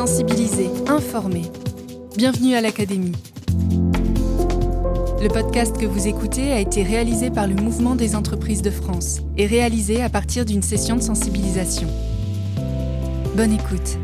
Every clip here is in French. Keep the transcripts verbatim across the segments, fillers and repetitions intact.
sensibiliser, informer. Bienvenue à l'Académie. Le podcast que vous écoutez a été réalisé par le Mouvement des entreprises de France et réalisé à partir d'une session de sensibilisation. Bonne écoute.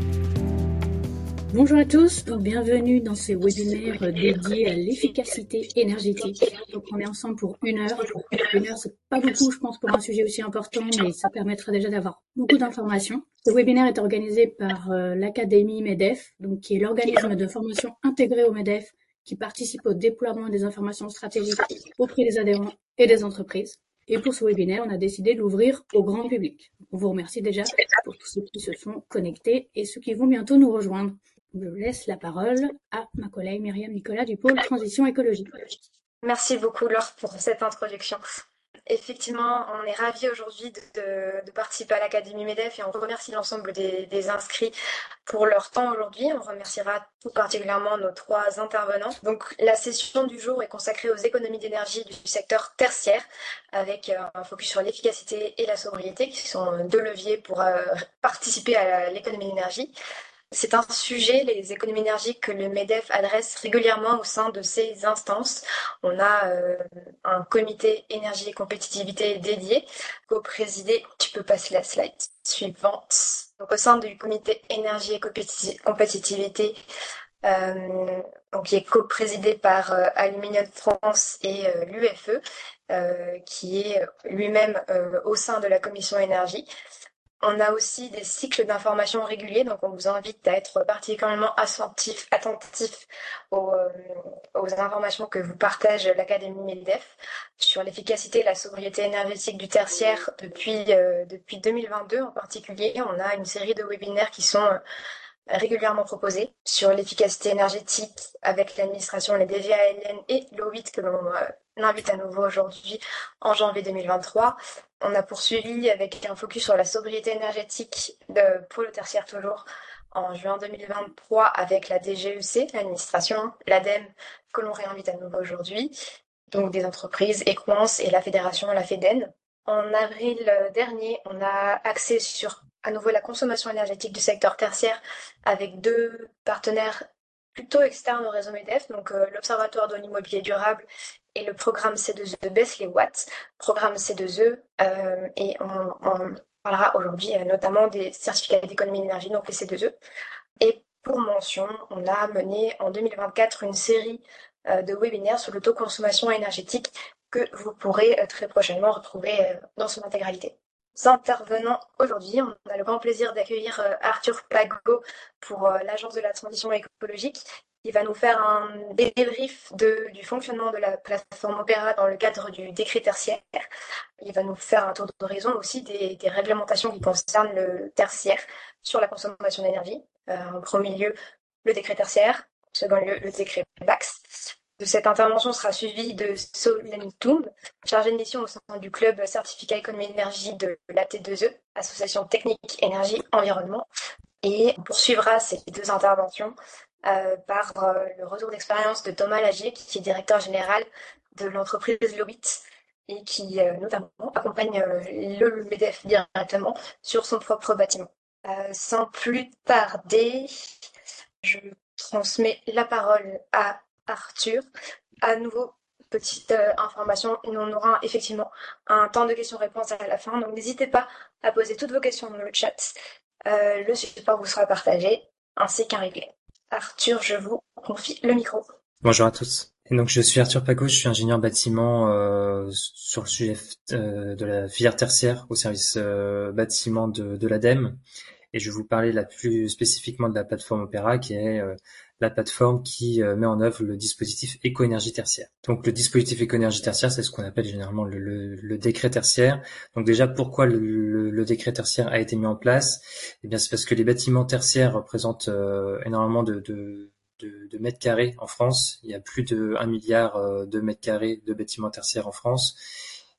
Bonjour à tous, donc bienvenue dans ce webinaire dédié à l'efficacité énergétique. Donc on est ensemble pour une heure. Une heure, c'est pas beaucoup, je pense, pour un sujet aussi important, mais ça permettra déjà d'avoir beaucoup d'informations. Ce webinaire est organisé par euh, l'Académie MEDEF, donc qui est l'organisme de formation intégré au MEDEF qui participe au déploiement des informations stratégiques auprès des adhérents et des entreprises. Et pour ce webinaire, on a décidé de l'ouvrir au grand public. On vous remercie déjà pour tous ceux qui se sont connectés et ceux qui vont bientôt nous rejoindre. Je laisse la parole à ma collègue Myriam Nicolas du pôle Transition écologique. Merci beaucoup Laure pour cette introduction. Effectivement, on est ravis aujourd'hui de, de, de participer à l'Académie MEDEF et on remercie l'ensemble des, des inscrits pour leur temps aujourd'hui. On remerciera tout particulièrement nos trois intervenants. Donc la session du jour est consacrée aux économies d'énergie du secteur tertiaire avec un focus sur l'efficacité et la sobriété qui sont deux leviers pour euh, participer à l'économie d'énergie. C'est un sujet, les économies d'énergie, que le MEDEF adresse régulièrement au sein de ses instances. On a euh, un comité énergie et compétitivité dédié, co-présidé. Tu peux passer la slide suivante. Donc, au sein du comité énergie et compéti- compétitivité, euh, donc, qui est co-présidé par euh, Aluminium France et euh, l'U F E, euh, qui est lui-même euh, au sein de la commission énergie. On a aussi des cycles d'information réguliers, donc on vous invite à être particulièrement attentif, attentif aux, euh, aux informations que vous partage l'Académie MEDEF sur l'efficacité et la sobriété énergétique du tertiaire depuis, euh, depuis deux mille vingt-deux en particulier. On a une série de webinaires qui sont euh, régulièrement proposés sur l'efficacité énergétique avec l'administration, les D G A L N et l'O huit que l'on euh, invite à nouveau aujourd'hui en janvier deux mille vingt-trois. On a poursuivi avec un focus sur la sobriété énergétique de, pour le tertiaire toujours en juin deux mille vingt-trois avec la D G E C, l'administration, l'ADEME que l'on réinvite à nouveau aujourd'hui, donc des entreprises, Equance et la fédération, la FEDEN. En avril dernier, on a axé sur à nouveau la consommation énergétique du secteur tertiaire avec deux partenaires plutôt externes au réseau MEDEF, donc euh, l'Observatoire de l'immobilier durable et le programme C deux E baisse les watts, programme C deux E, euh, et on, on parlera aujourd'hui euh, notamment des certificats d'économie d'énergie, donc les C deux E. Et pour mention, on a mené en deux mille vingt-quatre une série euh, de webinaires sur l'autoconsommation énergétique que vous pourrez euh, très prochainement retrouver euh, dans son intégralité. Intervenants aujourd'hui, on a le grand plaisir d'accueillir euh, Arthur Pagot pour euh, l'Agence de la transition écologique. Il va nous faire un débrief de, du fonctionnement de la plateforme Opéra dans le cadre du décret tertiaire. Il va nous faire un tour d'horizon aussi des, des réglementations qui concernent le tertiaire sur la consommation d'énergie. Euh, en premier lieu, le décret tertiaire. En second lieu, le décret B A X. De cette intervention sera suivie de Solène Toum, chargée de mission au sein du club certificat économie d'énergie de la T deux E, Association technique énergie environnement. Et on poursuivra ces deux interventions euh, par euh, le retour d'expérience de Thomas Lagier, qui est directeur général de l'entreprise l'O huit et qui euh, notamment accompagne euh, le MEDEF directement sur son propre bâtiment. Euh, sans plus tarder, je transmets la parole à Arthur. À nouveau, petite euh, information, on aura effectivement un temps de questions-réponses à la fin, donc n'hésitez pas à poser toutes vos questions dans le chat. Euh, le support vous sera partagé, ainsi qu'un replay. Arthur, je vous confie le micro. Bonjour à tous. Et donc je suis Arthur Pagot, je suis ingénieur bâtiment euh, sur le sujet euh, de la filière tertiaire au service euh, bâtiment de, de l'ADEME. Et je vais vous parler là plus spécifiquement de la plateforme Opéra, qui est euh, la plateforme qui euh, met en œuvre le dispositif éco-énergie tertiaire. Donc le dispositif éco-énergie tertiaire, c'est ce qu'on appelle généralement le, le, le décret tertiaire. Donc déjà, pourquoi le, le, le décret tertiaire a été mis en place? Eh bien, c'est parce que les bâtiments tertiaires représentent euh, énormément de, de, de, de mètres carrés en France. Il y a plus de un milliard de mètres carrés de bâtiments tertiaires en France.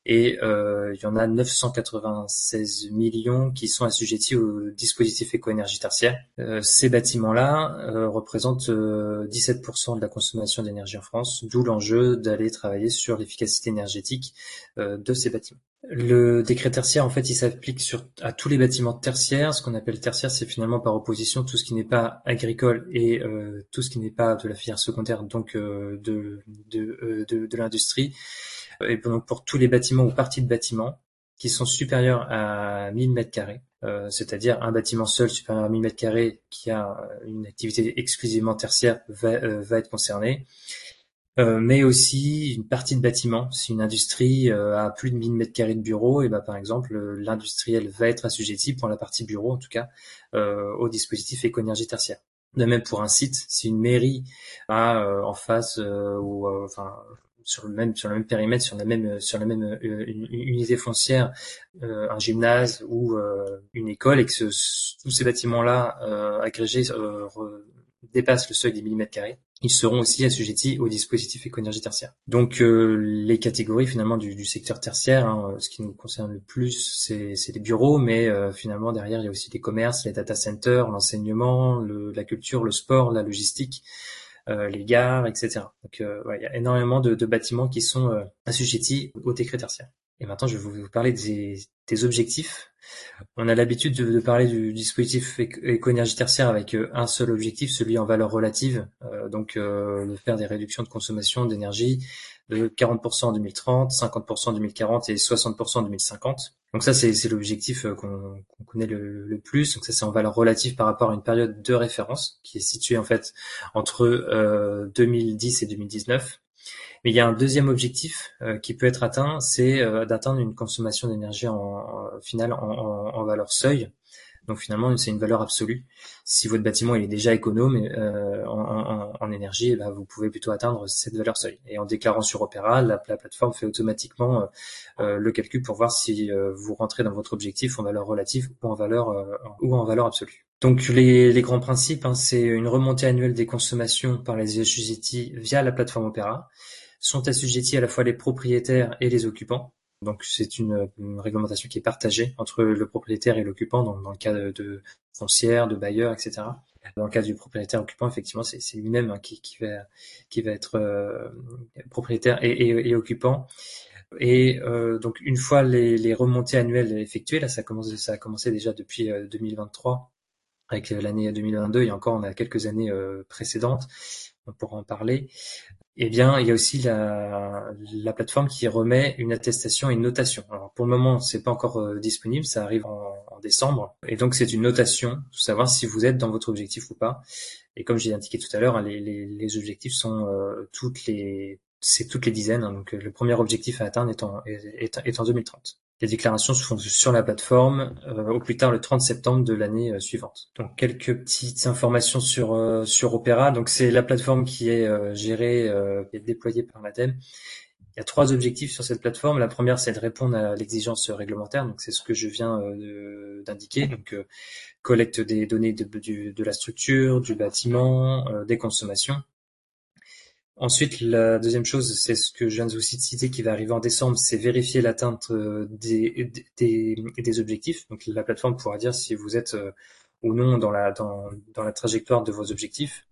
et euh, il y en a neuf cent quatre-vingt-seize millions qui sont assujettis au dispositif éco-énergie tertiaire. Euh, ces bâtiments-là euh, représentent euh, dix-sept pour cent de la consommation d'énergie en France, d'où l'enjeu d'aller travailler sur l'efficacité énergétique euh, de ces bâtiments. Le décret tertiaire, en fait, il s'applique sur à tous les bâtiments tertiaires. Ce qu'on appelle tertiaire, c'est finalement par opposition tout ce qui n'est pas agricole et euh, tout ce qui n'est pas de la filière secondaire, donc euh, de de, euh, de de l'industrie. Et donc pour tous les bâtiments ou parties de bâtiments qui sont supérieurs à mille mètres carrés, euh, c'est-à-dire un bâtiment seul supérieur à mille mètres carrés qui a une activité exclusivement tertiaire va, euh, va être concerné. Euh, mais aussi une partie de bâtiment. Si une industrie euh, a plus de mille mètres carrés de bureaux, et ben par exemple euh, l'industriel va être assujetti pour la partie bureau en tout cas euh, au dispositif éco-énergie tertiaire. De même pour un site, si une mairie a euh, en face euh, ou euh, enfin sur le même sur le même périmètre, sur la même sur la même euh, une, une unité foncière, euh, un gymnase ou euh, une école, et que ce, tous ces bâtiments-là euh, agrégés euh, re, dépassent le seuil des mille mètres carrés, ils seront aussi assujettis au dispositif éco-énergie tertiaire. Donc euh, les catégories finalement du, du secteur tertiaire, hein, ce qui nous concerne le plus, c'est, c'est les bureaux, mais euh, finalement derrière il y a aussi les commerces, les data centers, l'enseignement, le, la culture, le sport, la logistique, euh, les gares, et cetera. Donc euh, ouais, il y a énormément de, de bâtiments qui sont euh, assujettis au décret tertiaire. Et maintenant je vais vous parler des, des objectifs. On a l'habitude de, de parler du dispositif éco-énergie tertiaire avec un seul objectif, celui en valeur relative, euh, donc euh, de faire des réductions de consommation d'énergie de quarante pour cent en deux mille trente, cinquante pour cent en deux mille quarante et soixante pour cent en deux mille cinquante. Donc ça, c'est, c'est l'objectif qu'on, qu'on connaît le, le plus. Donc ça, c'est en valeur relative par rapport à une période de référence qui est située en fait entre euh, deux mille dix et deux mille dix-neuf. Mais il y a un deuxième objectif euh, qui peut être atteint, c'est euh, d'atteindre une consommation d'énergie en, en finale en, en, en valeur seuil. Donc finalement, c'est une valeur absolue. Si votre bâtiment il est déjà économe euh, en, en, en énergie, eh ben, vous pouvez plutôt atteindre cette valeur seuil. Et en déclarant sur Opera, la, la plateforme fait automatiquement euh, le calcul pour voir si euh, vous rentrez dans votre objectif en valeur relative ou en valeur euh, ou en valeur absolue. Donc les, les grands principes, hein, c'est une remontée annuelle des consommations par les assujettis via la plateforme Opera. Sont assujettis à la fois les propriétaires et les occupants. Donc c'est une, une réglementation qui est partagée entre le propriétaire et l'occupant dans, dans le cas de, de foncière, de bailleurs, et cetera. Dans le cas du propriétaire occupant, effectivement, c'est, c'est lui-même hein, qui, qui va qui va être euh, propriétaire et, et, et occupant. Et euh, donc une fois les, les remontées annuelles effectuées, là ça commence, ça a commencé déjà depuis euh, deux mille vingt-trois avec l'année deux mille vingt-deux et encore on a quelques années euh, précédentes, on pourra en parler. Eh bien, il y a aussi la, la plateforme qui remet une attestation et une notation. Alors, pour le moment, c'est pas encore euh, disponible, ça arrive en, en décembre. Et donc, c'est une notation pour savoir si vous êtes dans votre objectif ou pas. Et comme j'ai indiqué tout à l'heure, les, les, les objectifs sont euh, toutes les, c'est toutes les dizaines. Hein, donc, le premier objectif à atteindre est en, est, est en deux mille trente. Les déclarations se font sur la plateforme euh, au plus tard le trente septembre de l'année euh, suivante. Donc quelques petites informations sur euh, sur Opera. Donc c'est la plateforme qui est euh, gérée euh, et déployée par l'ADEME. Il y a trois objectifs sur cette plateforme. La première, c'est de répondre à l'exigence réglementaire. Donc c'est ce que je viens euh, de, d'indiquer. Donc euh, collecte des données de, de, de la structure, du bâtiment, euh, des consommations. Ensuite, la deuxième chose, c'est ce que je viens de vous citer qui va arriver en décembre, c'est vérifier l'atteinte des, des, des objectifs. Donc la plateforme pourra dire si vous êtes euh, ou non dans la, dans, dans la trajectoire de vos objectifs.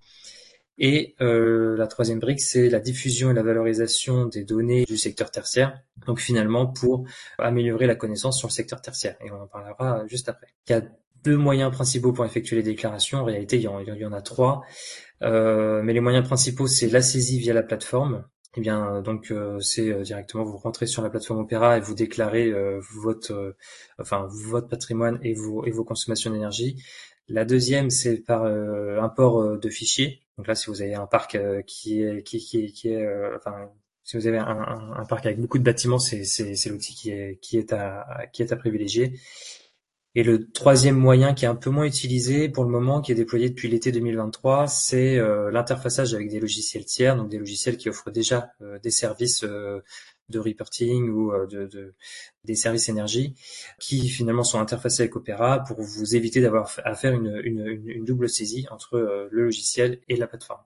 Et euh, la troisième brique, c'est la diffusion et la valorisation des données du secteur tertiaire. Donc finalement, pour améliorer la connaissance sur le secteur tertiaire. Et on en parlera juste après. Il y a deux moyens principaux pour effectuer les déclarations. En réalité, il y en, il y en a trois. Euh, mais les moyens principaux, c'est la saisie via la plateforme. Eh bien, donc euh, c'est euh, directement vous rentrez sur la plateforme Opera et vous déclarez euh, votre, euh, enfin votre patrimoine et vos et vos consommations d'énergie. La deuxième, c'est par euh, import euh, de fichiers. Donc là, si vous avez un parc euh, qui est qui qui, qui est, euh, enfin si vous avez un, un, un parc avec beaucoup de bâtiments, c'est c'est c'est l'outil qui est qui est à qui est à privilégier. Et le troisième moyen qui est un peu moins utilisé pour le moment, qui est déployé depuis l'été deux mille vingt-trois, c'est euh, l'interfaçage avec des logiciels tiers, donc des logiciels qui offrent déjà euh, des services euh, de reporting ou euh, de, de des services énergie, qui finalement sont interfacés avec Opera pour vous éviter d'avoir à faire une, une, une double saisie entre euh, le logiciel et la plateforme. Pardon.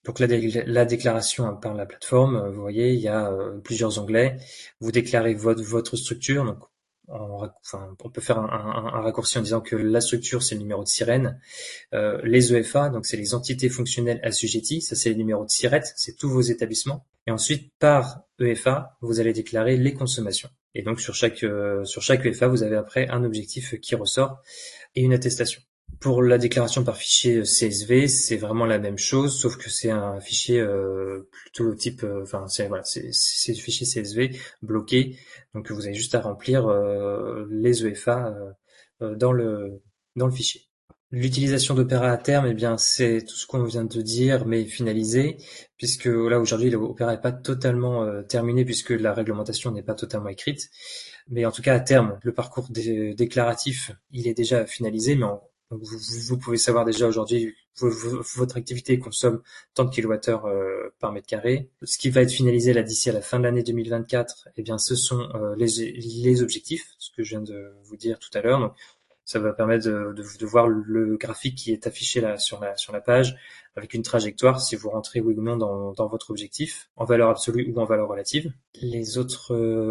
Donc la, dé- la déclaration hein, par la plateforme, vous voyez, il y a euh, plusieurs onglets. Vous déclarez votre, votre structure. Donc, en, enfin, on peut faire un, un, un raccourci en disant que la structure, c'est le numéro de sirène. Euh, les E F A, donc c'est les entités fonctionnelles assujetties. Ça, c'est les numéros de SIRET, c'est tous vos établissements. Et ensuite, par E F A, vous allez déclarer les consommations. Et donc sur chaque euh, sur chaque E F A, vous avez après un objectif qui ressort et une attestation. Pour la déclaration par fichier C S V, c'est vraiment la même chose, sauf que c'est un fichier euh, plutôt type, euh, enfin c'est voilà, c'est c'est du fichier C S V bloqué, donc vous avez juste à remplir euh, les E F A euh, dans le dans le fichier. L'utilisation d'Opera à terme, eh bien c'est tout ce qu'on vient de dire, mais finalisé, puisque là aujourd'hui l'Opera n'est pas totalement euh, terminé, puisque la réglementation n'est pas totalement écrite. Mais en tout cas, à terme, le parcours dé- déclaratif, il est déjà finalisé, mais en- donc vous, vous- vous pouvez savoir déjà aujourd'hui vo- vo- votre activité consomme tant de kilowattheures euh, par mètre carré. Ce qui va être finalisé là d'ici à la fin de l'année deux mille vingt-quatre, eh bien, ce sont euh, les, les objectifs, ce que je viens de vous dire tout à l'heure. Donc, ça va permettre de, de, de voir le graphique qui est affiché là sur la sur la page avec une trajectoire si vous rentrez oui ou non dans, dans votre objectif en valeur absolue ou en valeur relative. Les autres,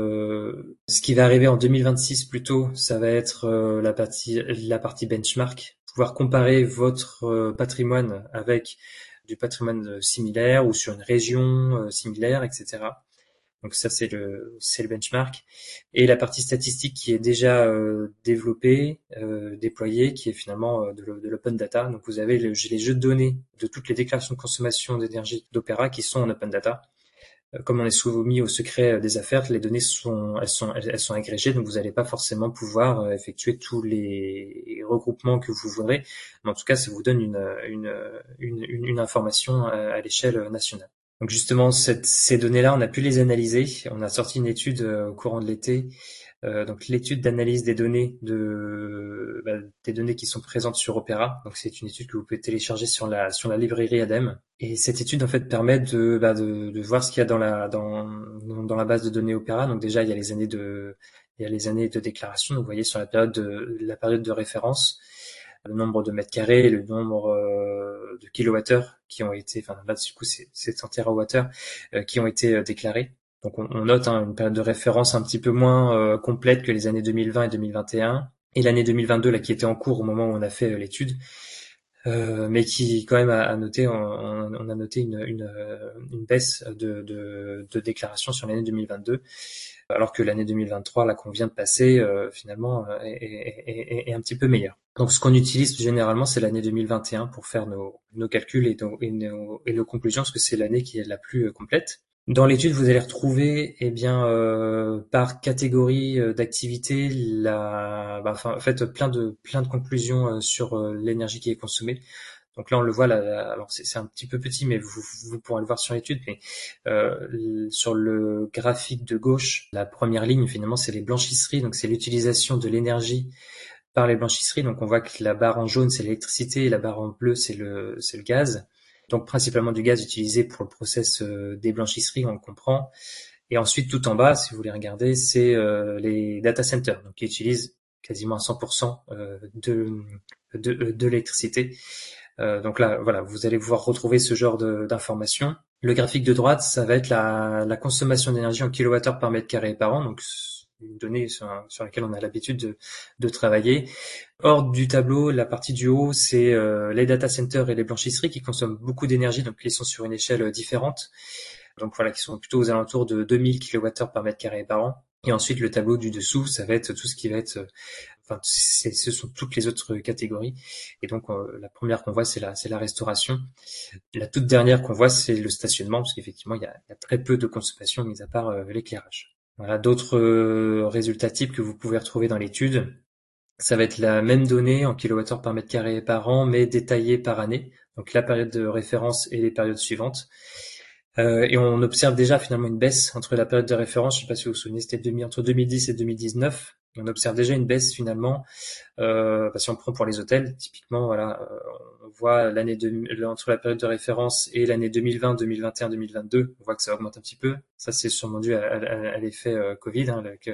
euh, ce qui va arriver en deux mille vingt-six plutôt, ça va être euh, la partie la partie benchmark, pouvoir comparer votre euh, patrimoine avec du patrimoine similaire ou sur une région euh, similaire, et cetera. Donc ça c'est le c'est le benchmark et la partie statistique qui est déjà euh, développée, euh, déployée, qui est finalement euh, de, de l'open data. Donc vous avez le, les jeux de données de toutes les déclarations de consommation d'énergie d'Opera qui sont en open data. Euh, comme on est soumis au secret des affaires, les données sont elles sont elles sont agrégées, donc vous n'allez pas forcément pouvoir euh, effectuer tous les regroupements que vous voudrez. Mais en tout cas, ça vous donne une une une, une, une information à, à l'échelle nationale. Donc justement, cette, ces données-là, on a pu les analyser. On a sorti une étude euh, au courant de l'été. Euh, donc l'étude d'analyse des données de bah, des données qui sont présentes sur Opera. Donc c'est une étude que vous pouvez télécharger sur la sur la librairie A D E M. Et cette étude en fait permet de bah, de, de voir ce qu'il y a dans la dans dans la base de données Opera. Donc déjà il y a les années de il y a les années de déclaration. Donc, vous voyez sur la période de la période de référence, le nombre de mètres carrés, le nombre euh, de kilowattheures qui ont été, enfin là du coup c'est, c'est en térawattheures euh, qui ont été euh, déclarés. Donc on, on note hein, une période de référence un petit peu moins euh, complète que les années deux mille vingt et deux mille vingt et un et l'année deux mille vingt-deux là qui était en cours au moment où on a fait euh, l'étude, euh, mais qui quand même a, a noté, on, on a noté une, une, une baisse de, de, de déclaration sur l'année deux mille vingt-deux. Alors que l'année deux mille vingt-trois, là qu'on vient de passer, euh, finalement, euh, est, est, est, est un petit peu meilleure. Donc, ce qu'on utilise généralement, c'est l'année deux mille vingt et un pour faire nos, nos calculs et nos, et, nos, et nos conclusions, parce que c'est l'année qui est la plus euh, complète. Dans l'étude, vous allez retrouver, eh bien, euh, par catégorie euh, d'activité, la, bah, enfin, en fait, plein de plein de conclusions euh, sur euh, l'énergie qui est consommée. Donc là, on le voit là, là alors c'est, c'est un petit peu petit, mais vous, vous pourrez le voir sur l'étude. Mais euh, sur le graphique de gauche, la première ligne, finalement, c'est les blanchisseries. Donc c'est l'utilisation de l'énergie par les blanchisseries. Donc on voit que la barre en jaune, c'est l'électricité, et la barre en bleu, c'est le c'est le gaz. Donc principalement du gaz utilisé pour le process euh, des blanchisseries, on le comprend. Et ensuite, tout en bas, si vous voulez regarder, c'est euh, les data centers, donc qui utilisent quasiment à cent pour cent euh, de, de, de l'électricité. Euh, donc là, voilà, vous allez pouvoir retrouver ce genre de, d'informations. Le graphique de droite, ça va être la, la consommation d'énergie en kilowattheures par mètre carré par an, donc une donnée sur, sur laquelle on a l'habitude de, de travailler. Hors du tableau, la partie du haut, c'est euh, les data centers et les blanchisseries qui consomment beaucoup d'énergie, donc qui sont sur une échelle différente. Donc voilà, qui sont plutôt aux alentours de deux mille kilowattheures par mètre carré par an. Et ensuite, le tableau du dessous, ça va être tout ce qui va être, enfin, c'est, ce sont toutes les autres catégories. Et donc, euh, la première qu'on voit, c'est la, c'est la restauration. La toute dernière qu'on voit, c'est le stationnement, parce qu'effectivement, il y a, il y a très peu de consommation, mis à part euh, l'éclairage. Voilà, d'autres euh, résultats types que vous pouvez retrouver dans l'étude. Ça va être la même donnée en kilowattheures par mètre carré par an, mais détaillée par année. Donc, la période de référence et les périodes suivantes. Euh, et on observe déjà finalement une baisse entre la période de référence, je ne sais pas si vous vous souvenez, c'était demi, entre deux mille dix et deux mille dix-neuf. On observe déjà une baisse finalement. Euh, bah, si on prend pour les hôtels, typiquement, voilà, euh, on voit l'année de, entre la période de référence et l'année deux mille vingt, deux mille vingt et un, deux mille vingt-deux, on voit que ça augmente un petit peu. Ça, c'est sûrement dû à, à, à l'effet euh, Covid, hein, avec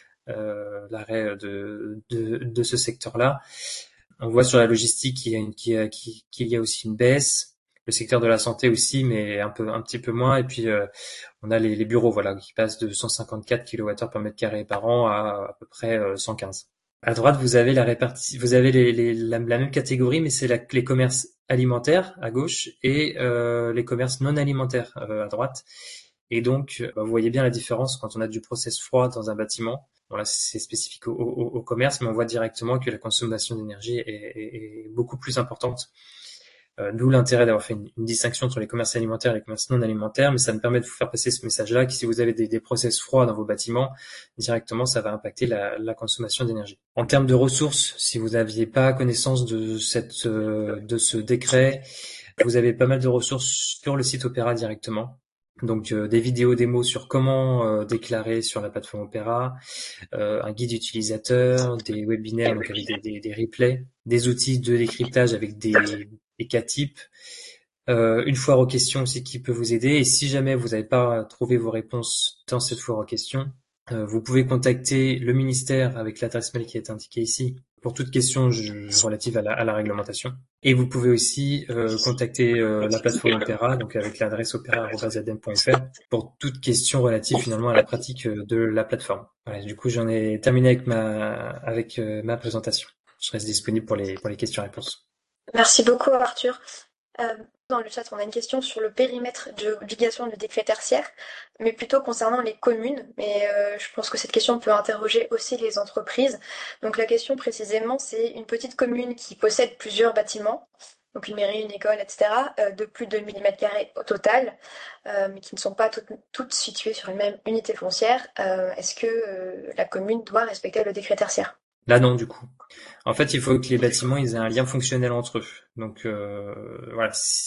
euh, l'arrêt de, de, de ce secteur-là. On voit sur la logistique qu'il y a, une, qu'il y a, qu'il y a aussi une baisse. le secteur de la santé aussi, mais un peu, un petit peu moins. Et puis euh, on a les, les bureaux, voilà, qui passent de cent cinquante-quatre kilowattheures par mètre carré par an à à peu près euh, cent quinze. À droite, vous avez la répartie, vous avez les, les, la, la même catégorie, mais c'est la, les commerces alimentaires à gauche et euh, les commerces non alimentaires euh, à droite. Et donc, bah, vous voyez bien la différence quand on a du process froid dans un bâtiment. Bon là, c'est spécifique au, au, au commerce, mais on voit directement que la consommation d'énergie est, est, est beaucoup plus importante. Euh, d'où l'intérêt d'avoir fait une, une distinction entre les commerces alimentaires et les commerces non alimentaires, mais ça me permet de vous faire passer ce message-là, que si vous avez des, des process froids dans vos bâtiments, directement, ça va impacter la, la consommation d'énergie. En termes de ressources, si vous n'aviez pas connaissance de cette, euh, de ce décret, vous avez pas mal de ressources sur le site Opera directement. Donc euh, des vidéos démos sur comment euh, déclarer sur la plateforme Opera, euh, un guide utilisateur, des webinaires donc avec des, des, des replays, des outils de décryptage avec des, des cas types, euh, une foire aux questions aussi qui peut vous aider. Et si jamais vous n'avez pas trouvé vos réponses dans cette foire aux questions, euh, vous pouvez contacter le ministère avec l'adresse mail qui est indiquée ici pour toute question je, relative à la, à la réglementation. Et vous pouvez aussi euh, contacter euh, la plateforme Opera, donc avec l'adresse opera arobase adem point f r pour toute question relative finalement à la pratique de la plateforme. Voilà, du coup, j'en ai terminé avec ma avec euh, ma présentation. Je reste disponible pour les pour les questions-réponses. Merci beaucoup, Arthur. Euh, dans le chat, on a une question sur le périmètre d'obligation du décret tertiaire, mais plutôt concernant les communes. Mais euh, je pense que cette question peut interroger aussi les entreprises. Donc la question précisément, c'est une petite commune qui possède plusieurs bâtiments, donc une mairie, une école, et cetera, euh, de plus de mille mètres carrés au total, euh, mais qui ne sont pas toutes, toutes situées sur une même unité foncière. Euh, est-ce que euh, la commune doit respecter le décret tertiaire ? Là, non, du coup. En fait, il faut que les bâtiments ils aient un lien fonctionnel entre eux. Donc euh, voilà,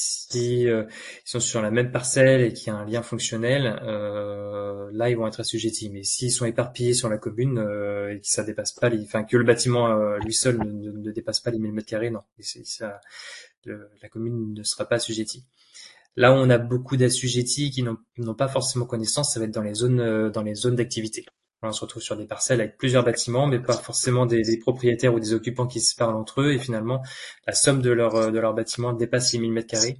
si euh, ils sont sur la même parcelle et qu'il y a un lien fonctionnel, euh, là ils vont être assujettis. Mais s'ils sont éparpillés sur la commune euh, et que ça dépasse pas, les, enfin que le bâtiment euh, lui seul ne, ne, ne dépasse pas les mille mètres carrés, non, et c'est, ça, le, la commune ne sera pas assujettie. Là où on a beaucoup d'assujettis qui n'ont, n'ont pas forcément connaissance, ça va être dans les zones euh, dans les zones d'activité. On se retrouve sur des parcelles avec plusieurs bâtiments, mais pas forcément des, des propriétaires ou des occupants qui se parlent entre eux. Et finalement, la somme de leur de leur bâtiment dépasse les mille mètres carrés.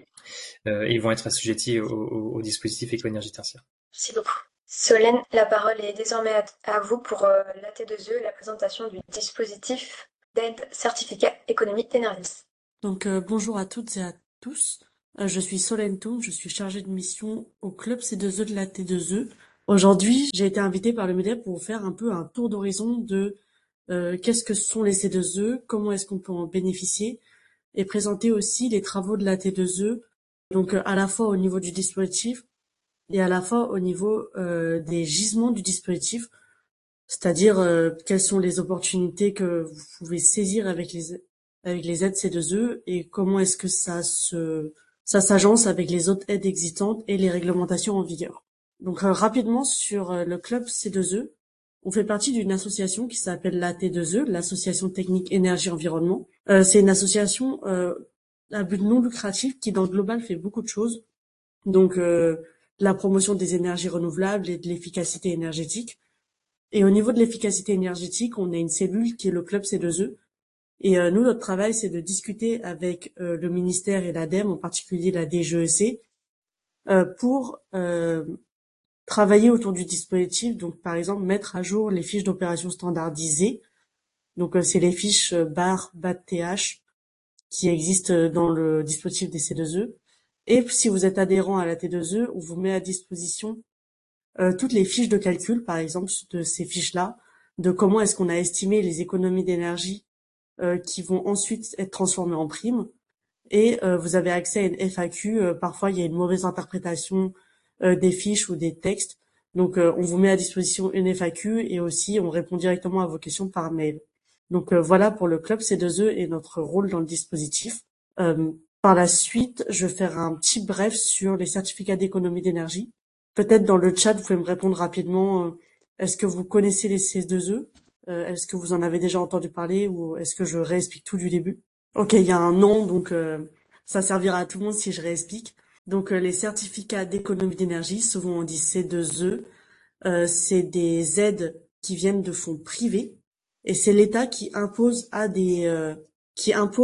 Euh, et ils vont être assujettis au, au, au dispositif éco-énergie tertiaire. Merci beaucoup. Solène, la parole est désormais à, à vous pour euh, l'A T deux E, la présentation du dispositif d'aide certificat économie d'énergie. Donc euh, bonjour à toutes et à tous. Euh, je suis Solène Toum, je suis chargée de mission au club C deux E de l'A T deux E. Aujourd'hui, j'ai été invitée par le MEDEF pour vous faire un peu un tour d'horizon de euh, qu'est-ce que sont les C deux E, comment est-ce qu'on peut en bénéficier, et présenter aussi les travaux de l'A T deux E, donc euh, à la fois au niveau du dispositif et à la fois au niveau euh, des gisements du dispositif, c'est-à-dire euh, quelles sont les opportunités que vous pouvez saisir avec les avec les aides C deux E et comment est-ce que ça se ça s'agence avec les autres aides existantes et les réglementations en vigueur. Donc euh, rapidement sur euh, le club C deux E, on fait partie d'une association qui s'appelle l'A T deux E, l'Association Technique Énergie Environnement. Euh, c'est une association euh, à but non lucratif qui dans le global fait beaucoup de choses. Donc euh, la promotion des énergies renouvelables et de l'efficacité énergétique. Et au niveau de l'efficacité énergétique, on a une cellule qui est le club C deux E. Et euh, nous, notre travail, c'est de discuter avec euh, le ministère et l'ADEME, en particulier la D G E C, euh, pour euh, travailler autour du dispositif. Donc, par exemple, mettre à jour les fiches d'opération standardisées. Donc, euh, c'est les fiches euh, B A R, B A T T H qui existent dans le dispositif des C deux E. Et si vous êtes adhérent à la T deux E, on vous met à disposition euh, toutes les fiches de calcul, par exemple, de ces fiches-là, de comment est-ce qu'on a estimé les économies d'énergie euh, qui vont ensuite être transformées en primes. Et euh, vous avez accès à une F A Q. Euh, parfois, il y a une mauvaise interprétation euh, des fiches ou des textes. Donc, euh, on vous met à disposition une F A Q et aussi, on répond directement à vos questions par mail. Donc, euh, voilà pour le club C deux E et notre rôle dans le dispositif. Euh, par la suite, je vais faire un petit bref sur les certificats d'économie d'énergie. Peut-être dans le chat, vous pouvez me répondre rapidement. Euh, est-ce que vous connaissez les C deux E ? euh, Est-ce que vous en avez déjà entendu parler ou est-ce que je réexplique tout du début ? Ok, il y a un nom, donc euh, ça servira à tout le monde si je réexplique. Donc euh, les certificats d'économie d'énergie, souvent on dit C deux E, euh, c'est des aides qui viennent de fonds privés et c'est l'État qui impose à des euh, qui impose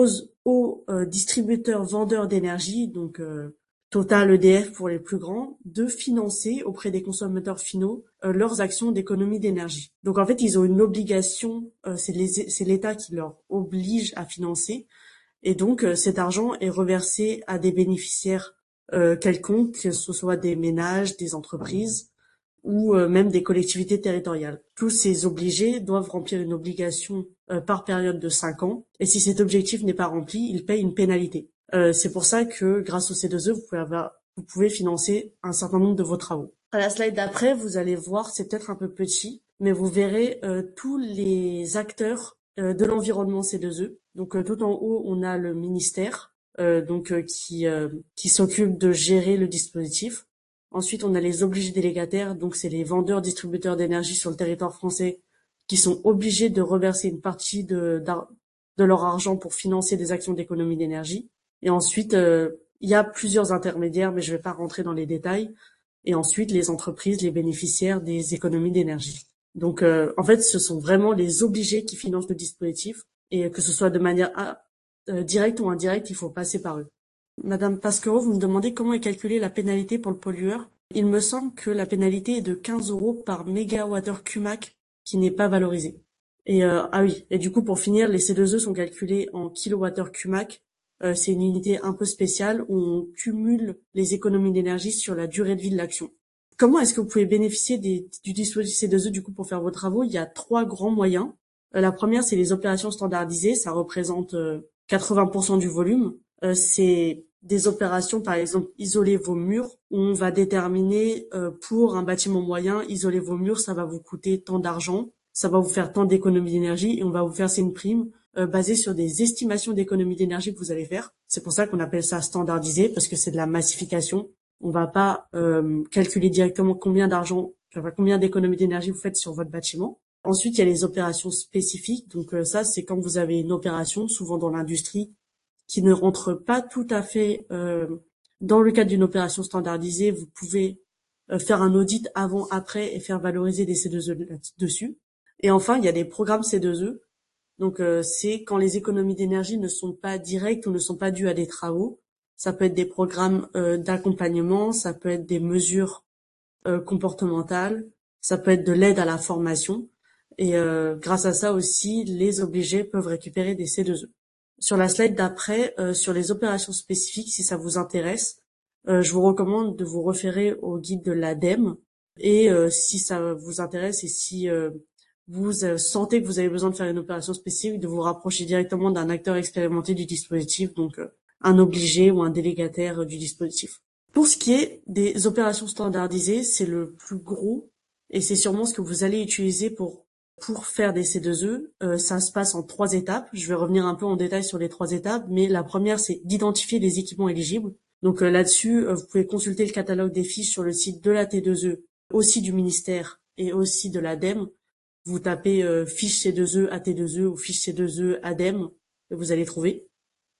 aux euh, distributeurs vendeurs d'énergie, donc euh, Total, E D F pour les plus grands, de financer auprès des consommateurs finaux euh, leurs actions d'économie d'énergie. Donc en fait, ils ont une obligation, euh, c'est les, c'est l'État qui leur oblige à financer, et donc euh, cet argent est reversé à des bénéficiaires euh, quelconques, que ce soit des ménages, des entreprises ou euh, même des collectivités territoriales. Tous ces obligés doivent remplir une obligation euh, par période de cinq ans, et si cet objectif n'est pas rempli, ils payent une pénalité. Euh, c'est pour ça que grâce au C deux E, vous pouvez avoir, vous pouvez financer un certain nombre de vos travaux. À la slide d'après, vous allez voir, c'est peut-être un peu petit, mais vous verrez euh, tous les acteurs euh, de l'environnement C deux E. Donc euh, tout en haut, on a le ministère, euh, donc euh, qui euh, qui s'occupe de gérer le dispositif. Ensuite, on a les obligés délégataires, donc c'est les vendeurs distributeurs d'énergie sur le territoire français qui sont obligés de reverser une partie de de leur argent pour financer des actions d'économie d'énergie. Et ensuite, euh, il y a plusieurs intermédiaires, mais je ne vais pas rentrer dans les détails. Et ensuite, les entreprises, les bénéficiaires des économies d'énergie. Donc, euh, en fait, ce sont vraiment les obligés qui financent le dispositif. Et que ce soit de manière euh, directe ou indirecte, il faut passer par eux. Madame Pasquero, vous me demandez comment est calculée la pénalité pour le pollueur. Il me semble que la pénalité est de quinze euros par mégawattheure Q M A C qui n'est pas valorisé. Et euh, ah oui, et du coup, pour finir, les C deux E sont calculés en kilowattheure Q M A C. Euh, c'est une unité un peu spéciale où on cumule les économies d'énergie sur la durée de vie de l'action. Comment est-ce que vous pouvez bénéficier des, du dispositif C deux E du coup pour faire vos travaux? Il y a trois grands moyens. Euh, la première, c'est les opérations standardisées. Ça représente euh, quatre-vingts pour cent du volume. Euh, c'est des opérations, par exemple, isoler vos murs, où on va déterminer euh, pour un bâtiment moyen, isoler vos murs, ça va vous coûter tant d'argent, ça va vous faire tant d'économies d'énergie et on va vous verser une prime euh, basée sur des estimations d'économies d'énergie que vous allez faire. C'est pour ça qu'on appelle ça standardisé, parce que c'est de la massification. On va pas euh, calculer directement combien d'argent, enfin, combien d'économies d'énergie vous faites sur votre bâtiment. Ensuite, il y a les opérations spécifiques. Donc euh, ça, c'est quand vous avez une opération, souvent dans l'industrie, qui ne rentre pas tout à fait euh, dans le cadre d'une opération standardisée. Vous pouvez euh, faire un audit avant, après et faire valoriser des C deux E dessus. Et enfin, il y a des programmes C deux E. Donc, euh, c'est quand les économies d'énergie ne sont pas directes ou ne sont pas dues à des travaux. Ça peut être des programmes euh, d'accompagnement, ça peut être des mesures euh, comportementales, ça peut être de l'aide à la formation. Et euh, grâce à ça aussi, les obligés peuvent récupérer des C deux E. Sur la slide d'après, euh, sur les opérations spécifiques, si ça vous intéresse, euh, je vous recommande de vous référer au guide de l'ADEME. Et euh, si ça vous intéresse et si euh, vous euh, sentez que vous avez besoin de faire une opération spécifique, de vous rapprocher directement d'un acteur expérimenté du dispositif, donc euh, un obligé ou un délégataire euh, du dispositif. Pour ce qui est des opérations standardisées, c'est le plus gros et c'est sûrement ce que vous allez utiliser pour pour faire des C deux E. Euh, ça se passe en trois étapes. Je vais revenir un peu en détail sur les trois étapes, mais la première, c'est d'identifier les équipements éligibles. Donc euh, là-dessus, euh, vous pouvez consulter le catalogue des fiches sur le site de la T deux E, aussi du ministère et aussi de l'ADEME. Vous tapez euh, fiche C deux E A T deux E ou fiche C deux E ADEME et vous allez trouver.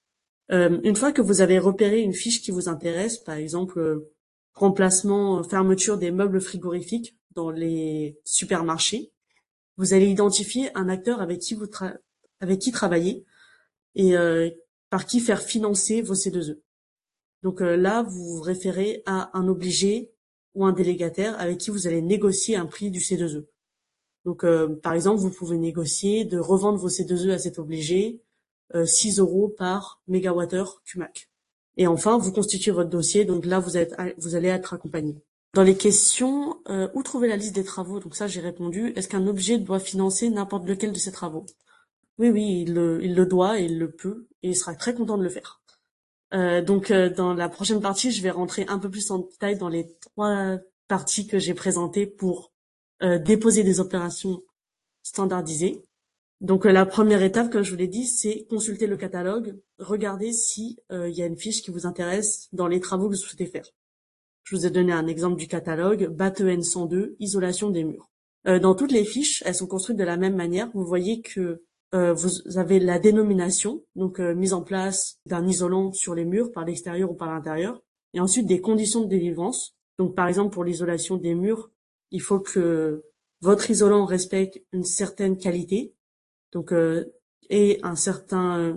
Euh, une fois que vous avez repéré une fiche qui vous intéresse, par exemple euh, remplacement, fermeture des meubles frigorifiques dans les supermarchés, vous allez identifier un acteur avec qui vous tra- avec qui travailler et euh, par qui faire financer vos C deux E. Donc euh, là, vous vous référez à un obligé ou un délégataire avec qui vous allez négocier un prix du C deux E. Donc euh, par exemple, vous pouvez négocier de revendre vos C deux E à cet obligé euh, six euros par mégawattheure Q M A C. Et enfin, vous constituez votre dossier. Donc là, vous êtes vous allez être accompagné. Dans les questions, euh, où trouver la liste des travaux? Donc ça, j'ai répondu. Est-ce qu'un objet doit financer n'importe lequel de ces travaux? Oui, oui, il le, il le doit et il le peut, et il sera très content de le faire. Euh, donc, euh, dans la prochaine partie, je vais rentrer un peu plus en détail dans les trois parties que j'ai présentées pour euh, déposer des opérations standardisées. Donc, euh, la première étape, comme je vous l'ai dit, c'est consulter le catalogue, regarder si euh, il y a une fiche qui vous intéresse dans les travaux que vous souhaitez faire. Je vous ai donné un exemple du catalogue, B A T E N cent deux, isolation des murs. Euh, dans toutes les fiches, elles sont construites de la même manière. Vous voyez que euh, vous avez la dénomination, donc euh, mise en place d'un isolant sur les murs par l'extérieur ou par l'intérieur, et ensuite des conditions de délivrance. Donc par exemple pour l'isolation des murs, il faut que votre isolant respecte une certaine qualité, donc euh, et un certain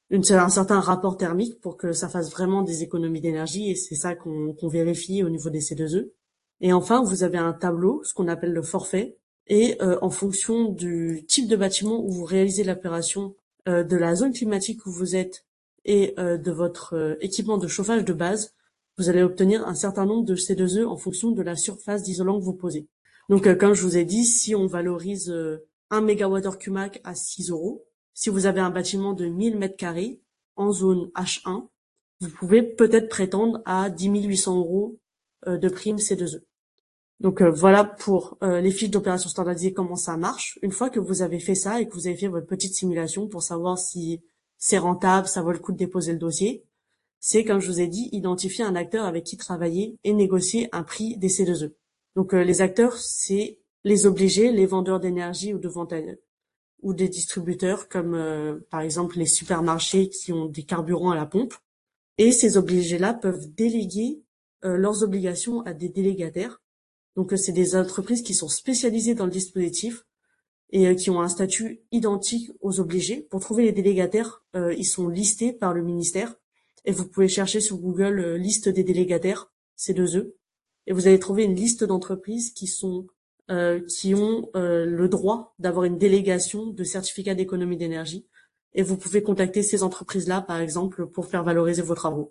une, un certain rapport thermique pour que ça fasse vraiment des économies d'énergie, et c'est ça qu'on qu'on vérifie au niveau des C deux E. Et enfin, vous avez un tableau, ce qu'on appelle le forfait, et euh, en fonction du type de bâtiment où vous réalisez l'opération, euh, de la zone climatique où vous êtes et euh, de votre euh, équipement de chauffage de base, vous allez obtenir un certain nombre de C deux E en fonction de la surface d'isolant que vous posez. Donc, euh, comme je vous ai dit, si on valorise euh, un mégawattheure Cumac à six euros, si vous avez un bâtiment de mille mètres carrés en zone H un, vous pouvez peut-être prétendre à dix mille huit cents euros euh, de prime C deux E. Donc euh, voilà pour euh, les fiches d'opération standardisées, comment ça marche. Une fois que vous avez fait ça et que vous avez fait votre petite simulation pour savoir si c'est rentable, ça vaut le coup de déposer le dossier, c'est, comme je vous ai dit, identifier un acteur avec qui travailler et négocier un prix des C deux E. Donc euh, les acteurs, c'est les obligés, les vendeurs d'énergie ou de vente à, ou des distributeurs comme euh, par exemple les supermarchés qui ont des carburants à la pompe. Et ces obligés-là peuvent déléguer euh, leurs obligations à des délégataires. Donc euh, c'est des entreprises qui sont spécialisées dans le dispositif et euh, qui ont un statut identique aux obligés. Pour trouver les délégataires, euh, ils sont listés par le ministère. Et vous pouvez chercher sur Google euh, liste des délégataires, C deux E, et vous allez trouver une liste d'entreprises qui sont euh, qui ont euh, le droit d'avoir une délégation de certificat d'économie d'énergie. Et vous pouvez contacter ces entreprises-là, par exemple, pour faire valoriser vos travaux.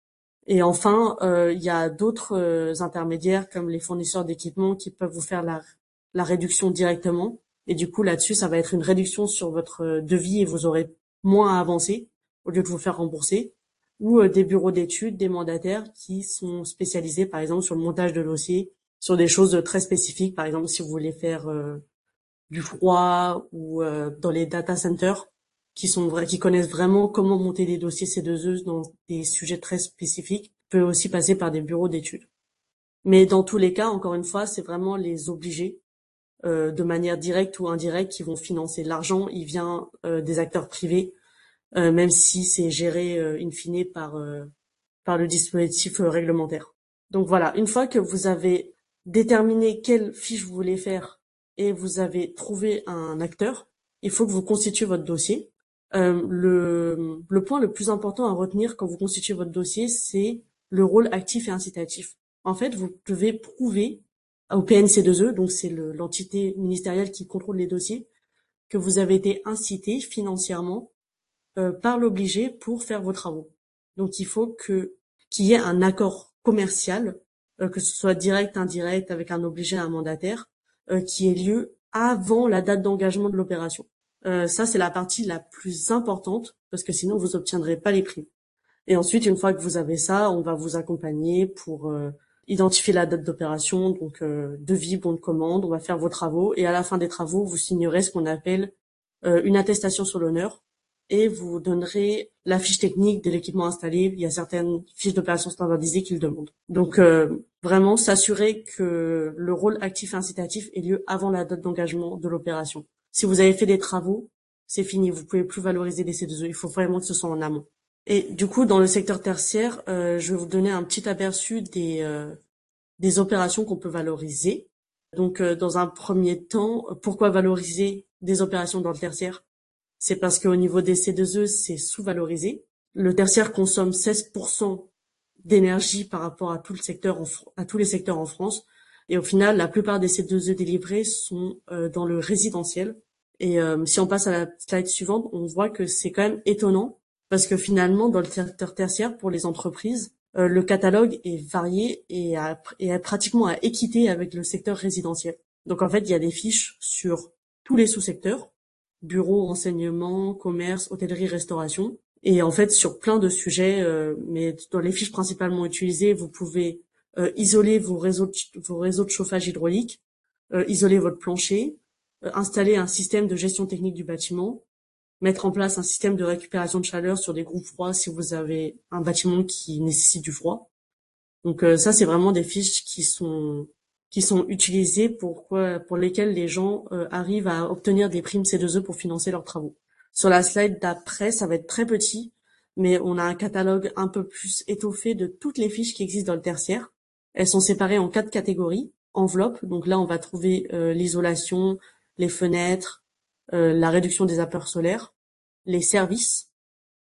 Et enfin, euh, il y a d'autres euh, intermédiaires comme les fournisseurs d'équipements qui peuvent vous faire la, la réduction directement. Et du coup, là-dessus, ça va être une réduction sur votre devis et vous aurez moins à avancer au lieu de vous faire rembourser. Ou euh, des bureaux d'études, des mandataires qui sont spécialisés, par exemple, sur le montage de dossiers, sur des choses très spécifiques. Par exemple, si vous voulez faire euh, du froid ou euh, dans les data centers, qui sont vrais, qui connaissent vraiment comment monter des dossiers C deux E dans des sujets très spécifiques, peut aussi passer par des bureaux d'études. Mais dans tous les cas, encore une fois, c'est vraiment les obligés, euh, de manière directe ou indirecte, qui vont financer. L'argent, il vient euh, des acteurs privés, euh, même si c'est géré euh, in fine par euh, par le dispositif euh, réglementaire. Donc voilà, une fois que vous avez déterminé quelle fiche vous voulez faire et vous avez trouvé un acteur, il faut que vous constituez votre dossier. Euh, le, le point le plus important à retenir quand vous constituez votre dossier, c'est le rôle actif et incitatif. En fait, vous devez prouver au P N C deux E, donc c'est le, l'entité ministérielle qui contrôle les dossiers, que vous avez été incité financièrement euh, par l'obligé pour faire vos travaux. Donc il faut que qu'il y ait un accord commercial, euh, que ce soit direct, indirect, avec un obligé, un mandataire, euh, qui ait lieu avant la date d'engagement de l'opération. Euh, ça, c'est la partie la plus importante, parce que sinon, vous obtiendrez pas les primes. Et ensuite, une fois que vous avez ça, on va vous accompagner pour euh, identifier la date d'opération, donc euh, devis, bon de commande, on va faire vos travaux, et à la fin des travaux, vous signerez ce qu'on appelle euh, une attestation sur l'honneur, et vous donnerez la fiche technique de l'équipement installé. Il y a certaines fiches d'opération standardisées qui le demandent. Donc euh, vraiment s'assurer que le rôle actif et incitatif ait lieu avant la date d'engagement de l'opération. Si vous avez fait des travaux, c'est fini, vous pouvez plus valoriser des C deux E, il faut vraiment que ce soit en amont. Et du coup, dans le secteur tertiaire, euh, je vais vous donner un petit aperçu des euh, des opérations qu'on peut valoriser. Donc euh, dans un premier temps, pourquoi valoriser des opérations dans le tertiaire ? C'est parce qu'au niveau des C deux E, c'est sous-valorisé. Le tertiaire consomme seize pour cent d'énergie par rapport à tout le secteur en, à tous les secteurs en France. Et au final, la plupart des C deux E délivrés sont euh, dans le résidentiel. Et euh, si on passe à la slide suivante, on voit que c'est quand même étonnant parce que finalement, dans le secteur tertiaire, pour les entreprises, euh, le catalogue est varié et, à, et à pratiquement à équité avec le secteur résidentiel. Donc en fait, il y a des fiches sur tous les sous-secteurs, bureau, enseignement, commerce, hôtellerie, restauration. Et en fait, sur plein de sujets, euh, mais dans les fiches principalement utilisées, vous pouvez euh, isoler vos réseaux, de, vos réseaux de chauffage hydraulique, euh, isoler votre plancher, euh, installer un système de gestion technique du bâtiment, mettre en place un système de récupération de chaleur sur des groupes froids si vous avez un bâtiment qui nécessite du froid. Donc euh, ça, c'est vraiment des fiches qui sont qui sont utilisées pour quoi, pour lesquelles les gens euh, arrivent à obtenir des primes C deux E pour financer leurs travaux. Sur la slide d'après, ça va être très petit, mais on a un catalogue un peu plus étoffé de toutes les fiches qui existent dans le tertiaire. Elles sont séparées en quatre catégories. Enveloppe, donc là on va trouver euh, l'isolation, les fenêtres, euh, la réduction des appeurs solaires, les services,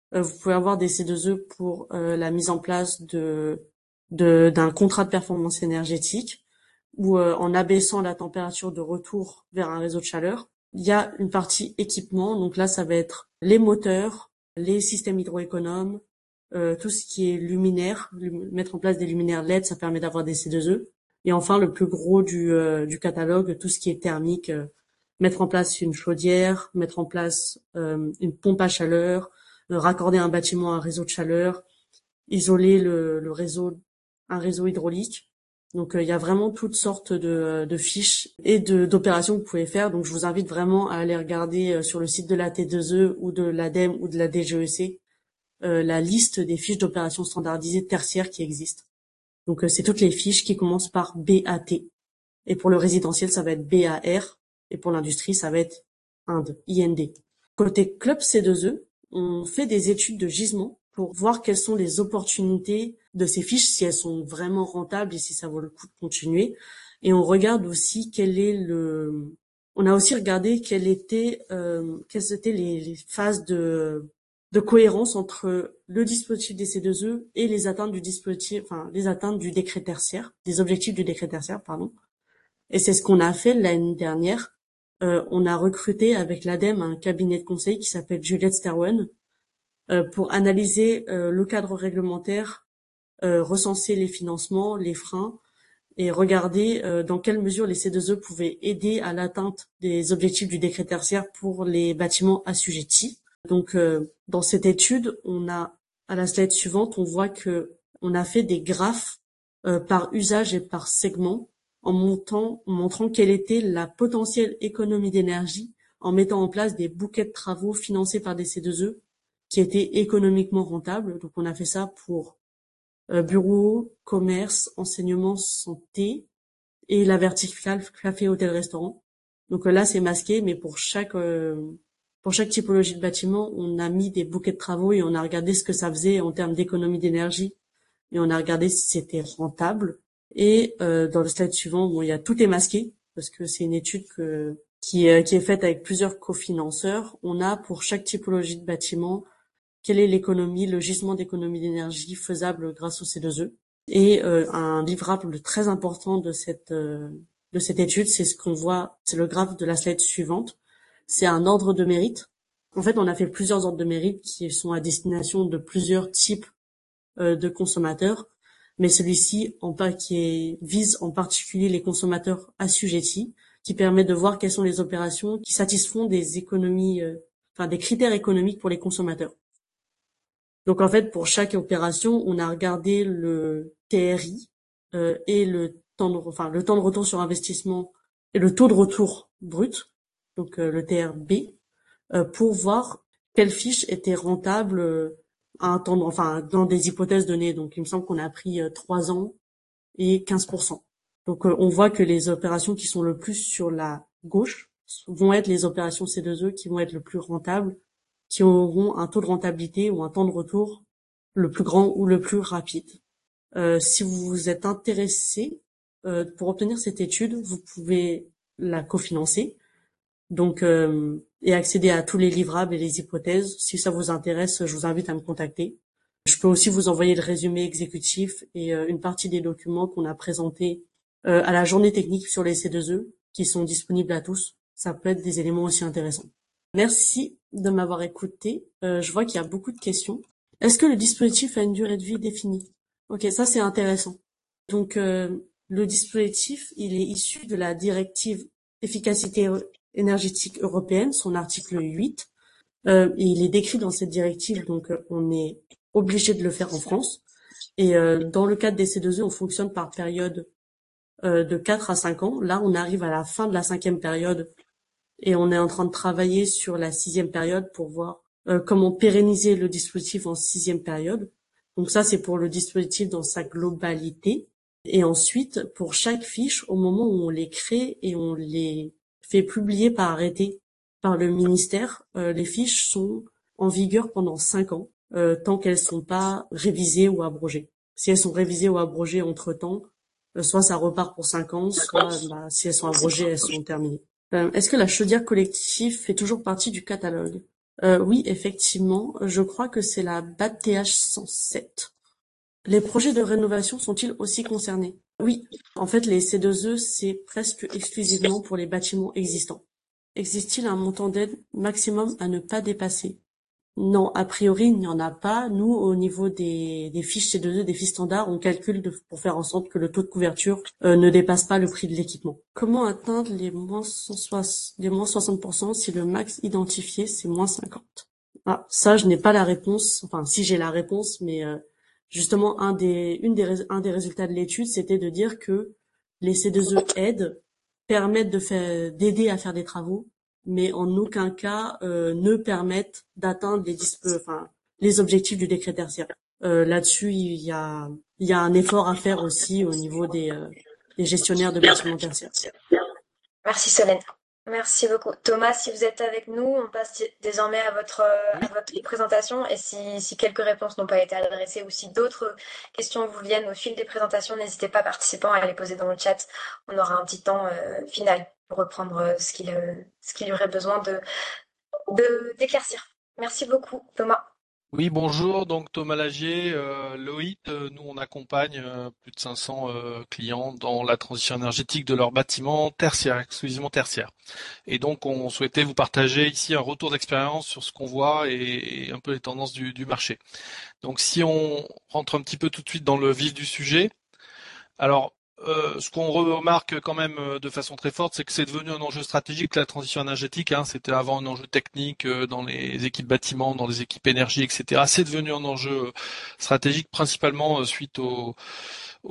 Euh, vous pouvez avoir des C deux E pour euh, la mise en place de de d'un contrat de performance énergétique ou euh, en abaissant la température de retour vers un réseau de chaleur. Il y a une partie équipement, donc là ça va être les moteurs, les systèmes hydroéconomes, euh, tout ce qui est luminaire, lum- mettre en place des luminaires L E D, ça permet d'avoir des C deux E. Et enfin le plus gros du euh, du catalogue, tout ce qui est thermique, euh, mettre en place une chaudière, mettre en place euh, une pompe à chaleur, euh, raccorder un bâtiment à un réseau de chaleur, isoler le, le réseau, un réseau hydraulique. Donc euh, il y a vraiment toutes sortes de, de fiches et de d'opérations que vous pouvez faire. Donc je vous invite vraiment à aller regarder euh, sur le site de la T deux E ou de l'ADEME ou de la D G E C euh, la liste des fiches d'opérations standardisées tertiaires qui existent. Donc euh, c'est toutes les fiches qui commencent par B A T. Et pour le résidentiel, ça va être B A R. Et pour l'industrie, ça va être Inde, I N D. Côté club C deux E, on fait des études de gisement pour voir quelles sont les opportunités de ces fiches, si elles sont vraiment rentables et si ça vaut le coup de continuer. Et on regarde aussi quel est le... On a aussi regardé quelles étaient, euh, quelles étaient les, les phases de, de cohérence entre le dispositif des C deux E et les atteintes du dispositif, enfin, les atteintes du décret tertiaire, des objectifs du décret tertiaire, pardon. Et c'est ce qu'on a fait l'année dernière. Euh, on a recruté avec l'ADEME un cabinet de conseil qui s'appelle Juliette Sterwen euh, pour analyser euh, le cadre réglementaire, euh, recenser les financements, les freins et regarder euh, dans quelle mesure les C deux E pouvaient aider à l'atteinte des objectifs du décret tertiaire pour les bâtiments assujettis. Donc, euh, dans cette étude, on a, à la slide suivante, on voit que on a fait des graphes euh, par usage et par segment en montant, en montrant quelle était la potentielle économie d'énergie en mettant en place des bouquets de travaux financés par des C deux E qui étaient économiquement rentables. Donc, on a fait ça pour euh, bureau, commerce, enseignement, santé et la verticale café, hôtel, restaurant. Donc euh, là, c'est masqué, mais pour chaque euh, pour chaque typologie de bâtiment, on a mis des bouquets de travaux et on a regardé ce que ça faisait en termes d'économie d'énergie et on a regardé si c'était rentable. Et euh, dans le slide suivant, bon, il y a tout est masqué parce que c'est une étude que, qui, euh, qui est faite avec plusieurs cofinanceurs. On a pour chaque typologie de bâtiment quelle est l'économie, le gisement d'économie d'énergie faisable grâce au C deux E. Et euh, un livrable très important de cette euh, de cette étude, c'est ce qu'on voit, c'est le graphe de la slide suivante. C'est un ordre de mérite. En fait, on a fait plusieurs ordres de mérite qui sont à destination de plusieurs types euh, de consommateurs, mais celui-ci en pas qui est, vise en particulier les consommateurs assujettis, qui permet de voir quelles sont les opérations qui satisfont des économies, euh, enfin des critères économiques pour les consommateurs. Donc en fait, pour chaque opération, on a regardé le T R I euh, et le temps de, enfin le temps de retour sur investissement et le taux de retour brut, donc euh, le T R B, euh, pour voir quelle fiche était rentable euh, à un temps, de, enfin dans des hypothèses données. Donc il me semble qu'on a pris euh, trois ans et quinze pour cent. Donc euh, on voit que les opérations qui sont le plus sur la gauche vont être les opérations C deux E qui vont être le plus rentables, qui auront un taux de rentabilité ou un temps de retour le plus grand ou le plus rapide. Euh, si vous êtes intéressé euh, pour obtenir cette étude, vous pouvez la cofinancer donc euh, et accéder à tous les livrables et les hypothèses. Si ça vous intéresse, je vous invite à me contacter. Je peux aussi vous envoyer le résumé exécutif et euh, une partie des documents qu'on a présentés euh, à la journée technique sur les C deux E qui sont disponibles à tous. Ça peut être des éléments aussi intéressants. Merci de m'avoir écouté. Euh, je vois qu'il y a beaucoup de questions. Est-ce que le dispositif a une durée de vie définie? Ok, ça c'est intéressant. Donc euh, le dispositif, il est issu de la directive efficacité énergétique européenne, son article huit. Euh, et il est décrit dans cette directive, donc euh, on est obligé de le faire en France. Et euh, dans le cadre des C deux E, on fonctionne par période euh, de quatre à cinq ans. Là, on arrive à la fin de la cinquième période et on est en train de travailler sur la sixième période pour voir euh, comment pérenniser le dispositif en sixième période. Donc ça, c'est pour le dispositif dans sa globalité. Et ensuite, pour chaque fiche, au moment où on les crée et on les fait publier par arrêté par le ministère, euh, les fiches sont en vigueur pendant cinq ans, euh, tant qu'elles sont pas révisées ou abrogées. Si elles sont révisées ou abrogées entre-temps, euh, soit ça repart pour cinq ans, soit bah, si elles sont abrogées, elles sont terminées. Euh, est-ce que la chaudière collective fait toujours partie du catalogue? Euh, oui, effectivement, je crois que c'est la B A T T H cent sept. Les projets de rénovation sont-ils aussi concernés? Oui, en fait, les C deux E, c'est presque exclusivement pour les bâtiments existants. Existe-t-il un montant d'aide maximum à ne pas dépasser? Non, a priori, il n'y en a pas. Nous, au niveau des, des fiches C deux E, des fiches standards, on calcule de- pour faire en sorte que le taux de couverture euh, ne dépasse pas le prix de l'équipement. Comment atteindre les moins, cent soixante, les moins soixante pour cent si le max identifié, c'est moins cinquante? Ah, ça, je n'ai pas la réponse. Enfin, si j'ai la réponse, mais euh, justement, un des, une des, rés- un des résultats de l'étude, c'était de dire que les C deux E aident, permettent de faire, d'aider à faire des travaux, mais en aucun cas euh, ne permettent d'atteindre les, disp- euh, enfin, les objectifs du décret tertiaire. Euh, là-dessus, il y a, il y a un effort à faire aussi au niveau des, euh, des gestionnaires de bâtiments tertiaires. Merci Solène. Merci beaucoup. Thomas, si vous êtes avec nous, on passe désormais à votre, euh, à Oui, votre présentation. Et si, si quelques réponses n'ont pas été adressées ou si d'autres questions vous viennent au fil des présentations, n'hésitez pas, participants, à les poser dans le chat. On aura un petit temps euh, final pour reprendre euh, ce qu'il euh, ce qu'il y aurait besoin de, de, d'éclaircir. Merci beaucoup, Thomas. oui, bonjour. Donc Thomas Lagier, euh, Loïc, euh, nous on accompagne euh, plus de cinq cents euh, clients dans la transition énergétique de leurs bâtiments tertiaires, exclusivement tertiaires. Et donc on souhaitait vous partager ici un retour d'expérience sur ce qu'on voit et, et un peu les tendances du, du marché. Donc si on rentre un petit peu tout de suite dans le vif du sujet, alors euh, ce qu'on remarque quand même euh, de façon très forte, c'est que c'est devenu un enjeu stratégique, la transition énergétique. Hein, c'était avant un enjeu technique euh, dans les équipes bâtiments, dans les équipes énergie, et cetera. C'est devenu un enjeu euh, stratégique, principalement euh, suite au, au,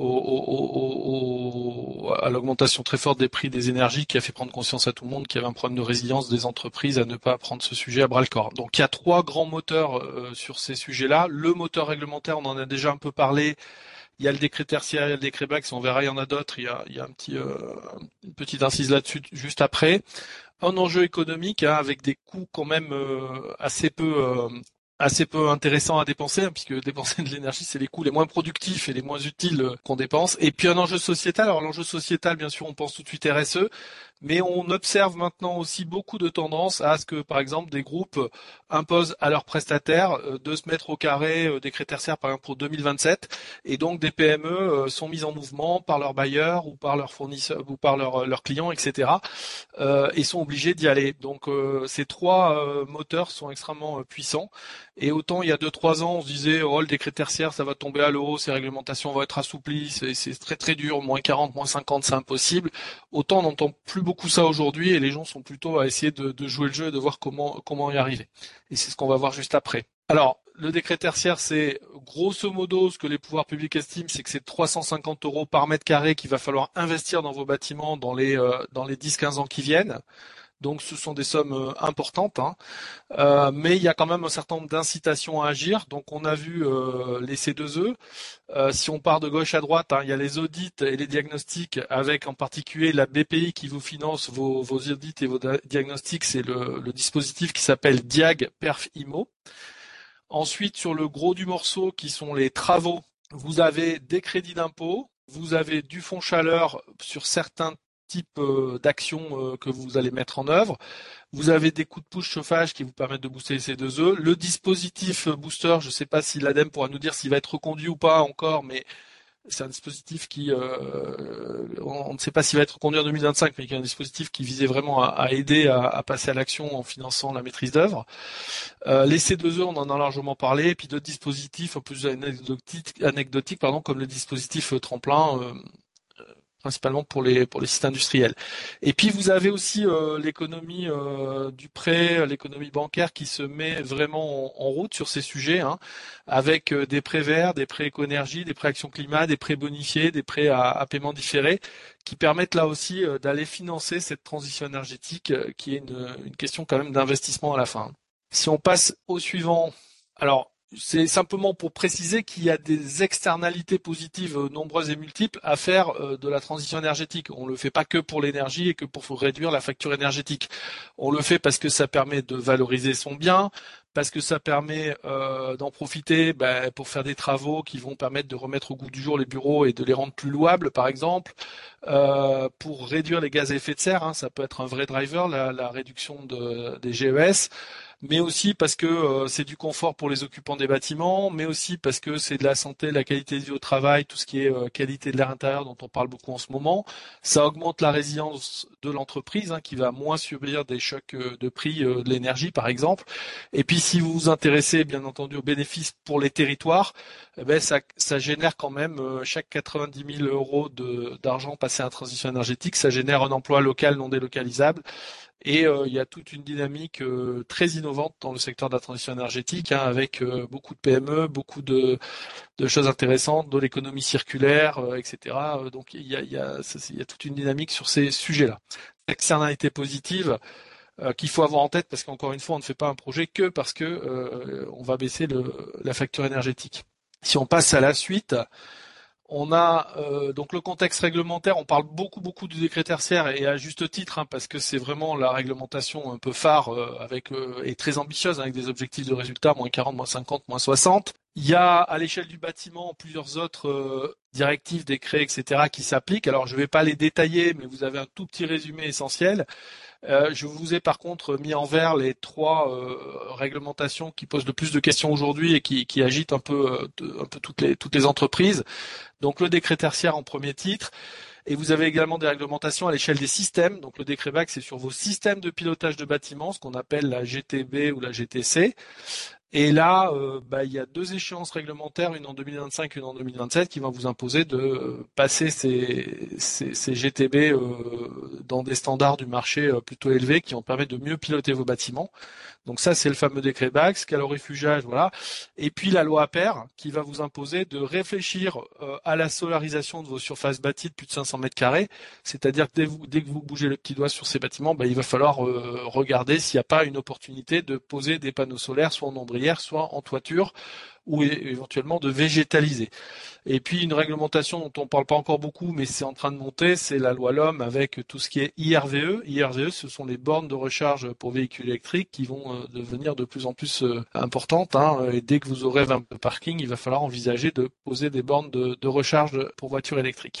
au, au, à l'augmentation très forte des prix des énergies, qui a fait prendre conscience à tout le monde qu'il y avait un problème de résilience des entreprises à ne pas prendre ce sujet à bras le corps. Donc il y a trois grands moteurs euh, sur ces sujets-là. Le moteur réglementaire, on en a déjà un peu parlé. Il y a le décret tertiaire, il y a le décret Bax, on verra, il y en a d'autres. Il y a, il y a un petit, euh, une petite incise là-dessus juste après. Un enjeu économique hein, avec des coûts quand même euh, assez peu, euh, assez peu intéressants à dépenser, hein, puisque dépenser de l'énergie, c'est les coûts les moins productifs et les moins utiles euh, qu'on dépense. Et puis un enjeu sociétal. Alors l'enjeu sociétal, bien sûr, on pense tout de suite R S E, mais on observe maintenant aussi beaucoup de tendances à ce que, par exemple, des groupes imposent à leurs prestataires euh, de se mettre au carré euh, des critères tertiaires, par exemple pour deux mille vingt-sept, et donc des P M E euh, sont mises en mouvement par leurs bailleurs ou par leurs fournisseurs ou par leurs, leurs clients, et cetera. Euh, et sont obligés d'y aller. Donc euh, ces trois euh, moteurs sont extrêmement euh, puissants. Et autant il y a deux trois ans, on se disait oh le décret tertiaire ça va tomber à l'eau, ces réglementations vont être assouplies, c'est, c'est très très dur, moins quarante, moins cinquante, c'est impossible. Autant on n'entend plus beaucoup ça aujourd'hui et les gens sont plutôt à essayer de, de jouer le jeu et de voir comment comment y arriver. Et c'est ce qu'on va voir juste après. Alors, le décret tertiaire, c'est grosso modo ce que les pouvoirs publics estiment, c'est que c'est trois cent cinquante euros par mètre carré qu'il va falloir investir dans vos bâtiments dans les euh, dans les dix quinze ans qui viennent. Donc ce sont des sommes euh, importantes, hein. Euh, mais il y a quand même un certain nombre d'incitations à agir. Donc on a vu euh, les C deux E. Euh, si on part de gauche à droite, hein, il y a les audits et les diagnostics, avec en particulier la B P I qui vous finance vos, vos audits et vos diagnostics. C'est le, le dispositif qui s'appelle Diag Perf Imo. Ensuite, sur le gros du morceau, qui sont les travaux, vous avez des crédits d'impôt, vous avez du fonds chaleur sur certains types euh, d'actions euh, que vous allez mettre en œuvre. Vous avez des coups de pouce chauffage qui vous permettent de booster les C deux E. Le dispositif booster, je ne sais pas si l'Ademe pourra nous dire s'il va être reconduit ou pas encore, mais c'est un dispositif qui, euh, on ne sait pas s'il va être reconduit en deux mille vingt-cinq, mais qui est un dispositif qui visait vraiment à, à aider à, à passer à l'action en finançant la maîtrise d'œuvre. Euh, les C deux E, on en a largement parlé, et puis d'autres dispositifs un peu plus anecdotiques, anecdotiques pardon, comme le dispositif tremplin, euh, principalement pour les pour les sites industriels. Et puis vous avez aussi euh, l'économie euh, du prêt, l'économie bancaire qui se met vraiment en, en route sur ces sujets, hein, avec euh, des prêts verts, des prêts éco-énergie, des prêts action climat, des prêts bonifiés, des prêts à, à paiement différé, qui permettent là aussi euh, d'aller financer cette transition énergétique, euh, qui est une, une question quand même d'investissement à la fin. Si on passe au suivant, alors c'est simplement pour préciser qu'il y a des externalités positives nombreuses et multiples à faire de la transition énergétique. On ne le fait pas que pour l'énergie et que pour réduire la facture énergétique. On le fait parce que ça permet de valoriser son bien, parce que ça permet euh, d'en profiter ben, pour faire des travaux qui vont permettre de remettre au goût du jour les bureaux et de les rendre plus louables, par exemple, euh, pour réduire les gaz à effet de serre, hein, ça peut être un vrai driver, la, la réduction de, des G E S. mais aussi parce que euh, c'est du confort pour les occupants des bâtiments, mais aussi parce que c'est de la santé, de la qualité de vie au travail, tout ce qui est euh, qualité de l'air intérieur dont on parle beaucoup en ce moment. Ça augmente la résilience de l'entreprise, hein, qui va moins subir des chocs euh, de prix euh, de l'énergie, par exemple. Et puis, si vous vous intéressez, bien entendu, aux bénéfices pour les territoires, eh ben, ça, ça génère quand même, euh, chaque quatre-vingt-dix mille euros de, d'argent passé à la transition énergétique, ça génère un emploi local non délocalisable. Et euh, il y a toute une dynamique euh, très innovante dans le secteur de la transition énergétique, hein, avec euh, beaucoup de P M E, beaucoup de, de choses intéressantes, de l'économie circulaire, euh, et cetera. Donc il y a, il y, a, il y a toute une dynamique sur ces sujets-là. Externalité positive euh, qu'il faut avoir en tête, parce qu'encore une fois, on ne fait pas un projet que parce que euh, on va baisser le, la facture énergétique. Si on passe à la suite, on a euh, donc le contexte réglementaire, on parle beaucoup beaucoup du décret tertiaire et à juste titre, hein, parce que c'est vraiment la réglementation un peu phare euh, avec euh, et très ambitieuse, hein, avec des objectifs de résultats, moins quarante, moins cinquante, moins soixante. Il y a à l'échelle du bâtiment plusieurs autres euh, directives, décrets, et cetera qui s'appliquent. Alors je ne vais pas les détailler, mais vous avez un tout petit résumé essentiel. Euh, je vous ai par contre mis en vert les trois euh, réglementations qui posent le plus de questions aujourd'hui et qui, qui agitent un peu, euh, de, un peu toutes les, toutes les entreprises. Donc le décret tertiaire en premier titre, et vous avez également des réglementations à l'échelle des systèmes. Donc le décret B A C, c'est sur vos systèmes de pilotage de bâtiments, ce qu'on appelle la G T B ou la G T C. Et là, euh, bah, il y a deux échéances réglementaires, une en deux mille vingt-cinq, une en deux mille vingt-sept, qui vont vous imposer de passer ces, ces, ces G T B euh, dans des standards du marché euh, plutôt élevés, qui vont permettre de mieux piloter vos bâtiments. Donc ça, c'est le fameux décret B A C, calorifugage, voilà. Et puis la loi APER, qui va vous imposer de réfléchir euh, à la solarisation de vos surfaces bâties de plus de cinq cents mètres carrés. C'est-à-dire que dès, vous, dès que vous bougez le petit doigt sur ces bâtiments, bah, il va falloir euh, regarder s'il n'y a pas une opportunité de poser des panneaux solaires, soit en ombrière, soit en toiture, ou éventuellement de végétaliser. Et puis une réglementation dont on ne parle pas encore beaucoup, mais c'est en train de monter, c'est la loi LOM avec tout ce qui est I R V E. I R V E, ce sont les bornes de recharge pour véhicules électriques qui vont euh, devenir de plus en plus euh, importantes, hein, et dès que vous aurez vingt parkings, il va falloir envisager de poser des bornes de, de recharge pour voitures électriques.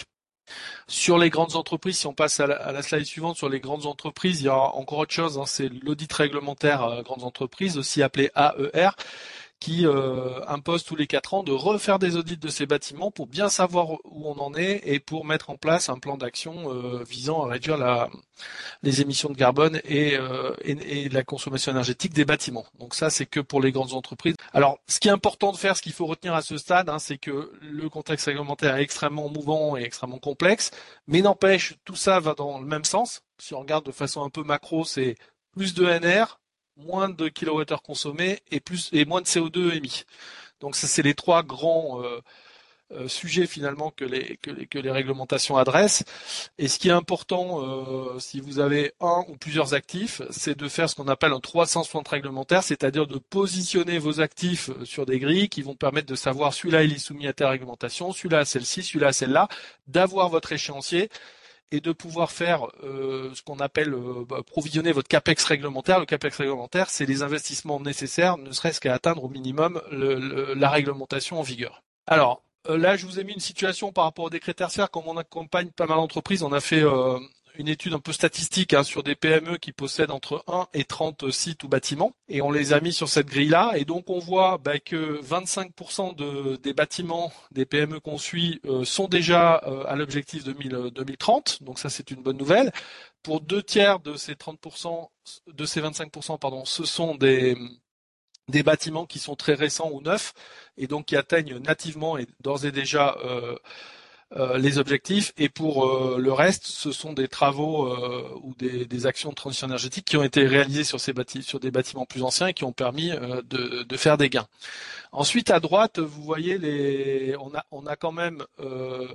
Sur les grandes entreprises, si on passe à la, à la slide suivante, sur les grandes entreprises, il y a encore autre chose, hein, c'est l'audit réglementaire euh, grandes entreprises, aussi appelé A E R, qui euh, impose tous les quatre ans de refaire des audits de ces bâtiments pour bien savoir où on en est et pour mettre en place un plan d'action euh, visant à réduire la, les émissions de carbone et, euh, et, et la consommation énergétique des bâtiments. Donc ça, c'est que pour les grandes entreprises. Alors, ce qui est important de faire, ce qu'il faut retenir à ce stade, hein, c'est que le contexte réglementaire est extrêmement mouvant et extrêmement complexe, mais n'empêche, tout ça va dans le même sens. Si on regarde de façon un peu macro, c'est plus de N R, moins de kilowattheures consommés et plus et moins de C O deux émis. Donc ça, c'est les trois grands euh, euh, sujets finalement que les, que les que les réglementations adressent. Et ce qui est important, euh, si vous avez un ou plusieurs actifs, c'est de faire ce qu'on appelle un trois cent soixante réglementaire, c'est-à-dire de positionner vos actifs sur des grilles qui vont permettre de savoir celui-là il est soumis à telle réglementation, celui-là à celle-ci, celui-là à celle-là, d'avoir votre échéancier et de pouvoir faire euh, ce qu'on appelle euh, bah, provisionner votre capex réglementaire. Le capex réglementaire, c'est les investissements nécessaires, ne serait-ce qu'à atteindre au minimum le, le, la réglementation en vigueur. Alors euh, là, je vous ai mis une situation par rapport au décret tertiaire. Comme on accompagne pas mal d'entreprises, on a fait euh, une étude un peu statistique, hein, sur des P M E qui possèdent entre un et trente sites ou bâtiments, et on les a mis sur cette grille-là, et donc on voit bah, que vingt-cinq pour cent de, des bâtiments des P M E qu'on suit euh, sont déjà euh, à l'objectif deux mille trente, donc ça c'est une bonne nouvelle. Pour deux tiers de ces trente pour cent, de ces vingt-cinq pour cent, pardon, ce sont des des bâtiments qui sont très récents ou neufs, et donc qui atteignent nativement et d'ores et déjà euh, Euh, les objectifs, et pour euh, le reste, ce sont des travaux euh, ou des, des actions de transition énergétique qui ont été réalisées sur ces bâtiments, sur des bâtiments plus anciens et qui ont permis euh, de, de faire des gains. Ensuite, à droite, vous voyez les, on a, on a quand même euh,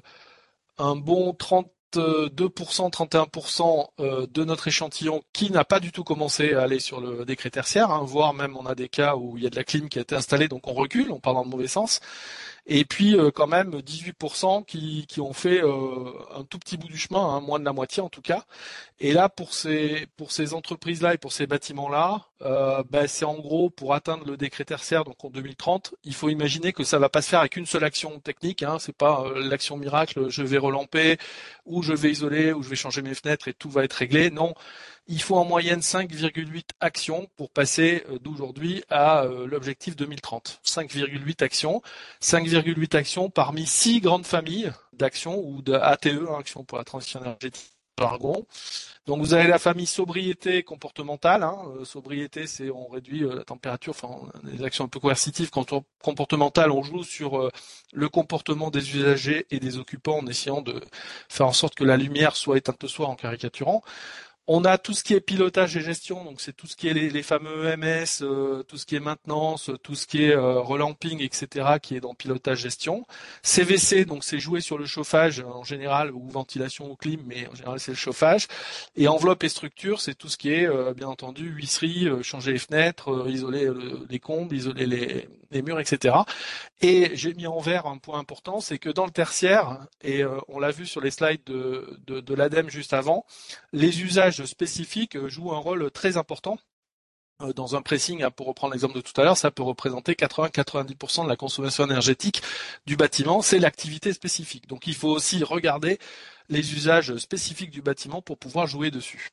un bon trente-deux pour cent, trente et un pour cent euh, de notre échantillon qui n'a pas du tout commencé à aller sur le décret tertiaire, hein, voire même on a des cas où il y a de la clim qui a été installée, donc on recule, on part dans le mauvais sens. Et puis euh, quand même dix-huit pour cent qui, qui ont fait euh, un tout petit bout du chemin, hein, moins de la moitié en tout cas. Et là, pour ces pour ces entreprises-là et pour ces bâtiments-là, euh, ben, c'est en gros pour atteindre le décret tertiaire, donc en deux mille trente, il faut imaginer que ça va pas se faire avec une seule action technique, hein, c'est pas euh, l'action miracle, je vais relamper, ou je vais isoler, ou je vais changer mes fenêtres et tout va être réglé. Non, il faut en moyenne cinq virgule huit actions pour passer euh, d'aujourd'hui à euh, l'objectif deux mille trente. cinq virgule huit actions, cinq virgule huit actions parmi six grandes familles d'actions ou de A T E, hein, actions pour la transition énergétique, jargon. Donc vous avez la famille sobriété comportementale. Hein. Euh, sobriété, c'est on réduit euh, la température, enfin des actions un peu coercitives. Quand on comportementale, on joue sur euh, le comportement des usagers et des occupants en essayant de faire en sorte que la lumière soit éteinte le soir en caricaturant. On a tout ce qui est pilotage et gestion, donc c'est tout ce qui est les, les fameux E M S, euh, tout ce qui est maintenance, tout ce qui est euh, relamping, et cetera, qui est dans pilotage gestion. C V C, donc c'est jouer sur le chauffage en général, ou ventilation ou clim, mais en général c'est le chauffage. Et enveloppe et structure, c'est tout ce qui est, euh, bien entendu, huisserie, euh, changer les fenêtres, euh, isoler euh, les combles, isoler les, les murs, et cetera. Et j'ai mis en vert un point important, c'est que dans le tertiaire, et euh, on l'a vu sur les slides de, de, de l'ADEME juste avant, les usages spécifiques jouent un rôle très important. Dans un pressing, pour reprendre l'exemple de tout à l'heure, ça peut représenter quatre-vingts à quatre-vingt-dix pour cent de la consommation énergétique du bâtiment, c'est l'activité spécifique. Donc il faut aussi regarder les usages spécifiques du bâtiment pour pouvoir jouer dessus.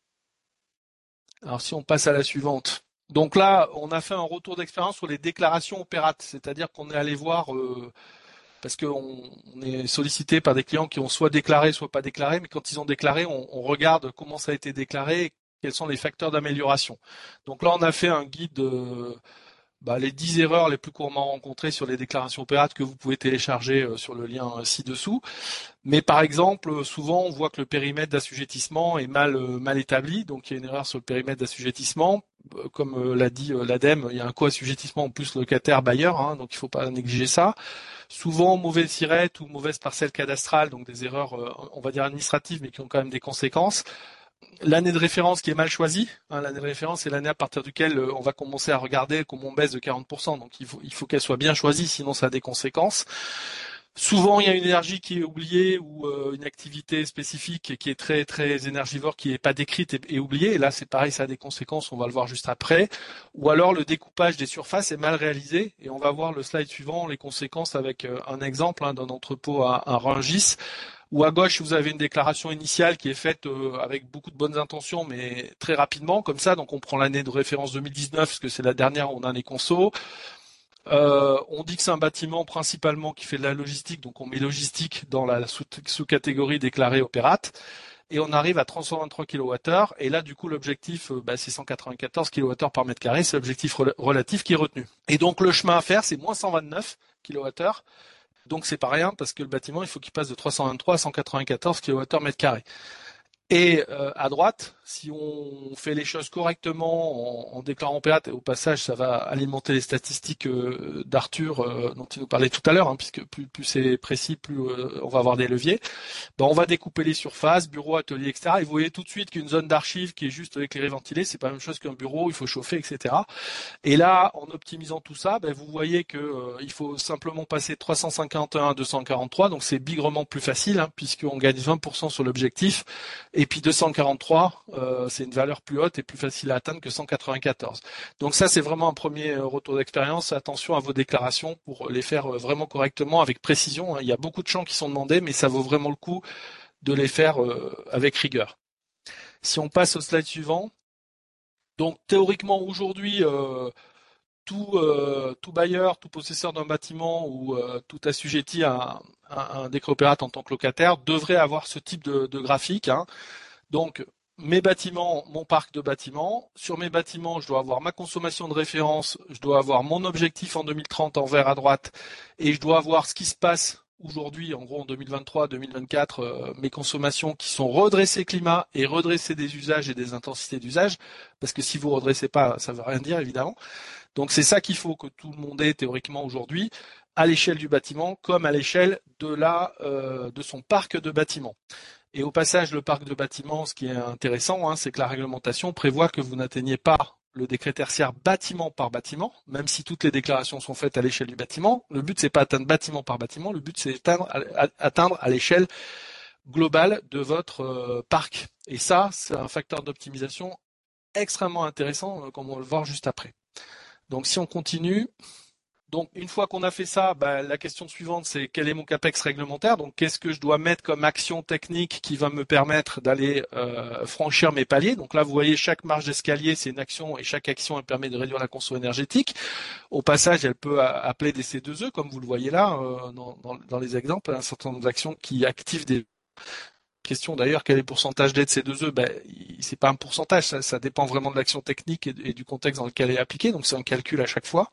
Alors si on passe à la suivante. Donc là, on a fait un retour d'expérience sur les déclarations opérates, c'est-à-dire qu'on est allé voir... Euh, parce qu'on on est sollicité par des clients qui ont soit déclaré, soit pas déclaré, mais quand ils ont déclaré, on, on regarde comment ça a été déclaré et quels sont les facteurs d'amélioration. Donc là, on a fait un guide, euh, bah, les dix erreurs les plus couramment rencontrées sur les déclarations opérates que vous pouvez télécharger euh, sur le lien euh, ci-dessous. Mais par exemple, souvent, on voit que le périmètre d'assujettissement est mal, euh, mal établi, donc il y a une erreur sur le périmètre d'assujettissement. Comme euh, l'a dit euh, l'ADEME, il y a un co-assujettissement en plus locataire-bailleur, hein, donc il ne faut pas négliger ça. Souvent mauvaise sirette ou mauvaise parcelle cadastrale, donc des erreurs, euh, on va dire administratives, mais qui ont quand même des conséquences. L'année de référence qui est mal choisie, hein, l'année de référence c'est l'année à partir duquel euh, on va commencer à regarder comment on baisse de quarante pour cent, donc il faut, il faut qu'elle soit bien choisie, sinon ça a des conséquences. Souvent, il y a une énergie qui est oubliée ou euh, une activité spécifique qui est très très énergivore qui n'est pas décrite et, et oubliée. Et là, c'est pareil, ça a des conséquences. On va le voir juste après. Ou alors, le découpage des surfaces est mal réalisé. Et on va voir le slide suivant les conséquences avec euh, un exemple hein, d'un entrepôt à, à Rungis. Ou à gauche, vous avez une déclaration initiale qui est faite euh, avec beaucoup de bonnes intentions, mais très rapidement, comme ça. Donc, on prend l'année de référence deux mille dix-neuf, parce que c'est la dernière où on a les consos. Euh, on dit que c'est un bâtiment principalement qui fait de la logistique, donc on met logistique dans la sous- sous-catégorie déclarée opérate, et on arrive à trois cent vingt-trois kilowattheures, et là du coup l'objectif euh, bah, c'est cent quatre-vingt-quatorze kilowattheures par mètre carré, c'est l'objectif rel- relatif qui est retenu. Et donc le chemin à faire c'est moins cent vingt-neuf kilowattheures, donc c'est pas rien parce que le bâtiment il faut qu'il passe de trois cent vingt-trois à cent quatre-vingt-quatorze kilowattheures mètre carré. Et euh, à droite, si on fait les choses correctement en, en déclarant opérate, et au passage, ça va alimenter les statistiques euh, d'Arthur euh, dont il nous parlait tout à l'heure, hein, puisque plus, plus c'est précis, plus euh, on va avoir des leviers. Ben, on va découper les surfaces, bureau, atelier, et cetera. Et vous voyez tout de suite qu'une zone d'archives qui est juste éclairée, ventilée, c'est pas la même chose qu'un bureau, il faut chauffer, et cetera. Et là, en optimisant tout ça, ben, vous voyez que euh, il faut simplement passer de trois cent cinquante et un à deux cent quarante-trois, donc c'est bigrement plus facile, hein, puisqu'on gagne vingt pour cent sur l'objectif. Et puis deux cent quarante-trois, euh, c'est une valeur plus haute et plus facile à atteindre que cent quatre-vingt-quatorze. Donc ça, c'est vraiment un premier retour d'expérience. Attention à vos déclarations pour les faire vraiment correctement, avec précision. Il y a beaucoup de champs qui sont demandés, mais ça vaut vraiment le coup de les faire euh, avec rigueur. Si on passe au slide suivant. Donc théoriquement, aujourd'hui, euh, tout, euh, tout bailleur, tout possesseur d'un bâtiment ou euh, tout assujetti à, à un décret opérate en tant que locataire devrait avoir ce type de, de graphique. Hein. Donc, mes bâtiments, mon parc de bâtiments. Sur mes bâtiments, je dois avoir ma consommation de référence, je dois avoir mon objectif en deux mille trente en vert à droite, et je dois avoir ce qui se passe aujourd'hui, en gros en deux mille vingt-trois deux mille vingt-quatre, euh, mes consommations qui sont redressées climat et redressées des usages et des intensités d'usage, parce que si vous redressez pas, ça veut rien dire évidemment. Donc c'est ça qu'il faut que tout le monde ait théoriquement aujourd'hui, à l'échelle du bâtiment comme à l'échelle de la euh, de son parc de bâtiments. Et au passage, le parc de bâtiments, ce qui est intéressant, hein, c'est que la réglementation prévoit que vous n'atteignez pas le décret tertiaire bâtiment par bâtiment, même si toutes les déclarations sont faites à l'échelle du bâtiment. Le but, c'est pas atteindre bâtiment par bâtiment, le but, c'est atteindre à, atteindre à l'échelle globale de votre euh, parc. Et ça, c'est un facteur d'optimisation extrêmement intéressant, euh, comme on va le voir juste après. Donc si on continue, donc une fois qu'on a fait ça, bah, la question suivante c'est quel est mon capex réglementaire, donc qu'est-ce que je dois mettre comme action technique qui va me permettre d'aller euh, franchir mes paliers. Donc là vous voyez chaque marche d'escalier c'est une action et chaque action elle permet de réduire la consommation énergétique. Au passage elle peut appeler des C deux E comme vous le voyez là euh, dans, dans, dans les exemples, un certain nombre d'actions qui activent des question d'ailleurs, quel est le pourcentage d'aide C deux E? Ben, c'est pas un pourcentage, ça, ça dépend vraiment de l'action technique et, et du contexte dans lequel elle est appliquée, donc c'est un calcul à chaque fois.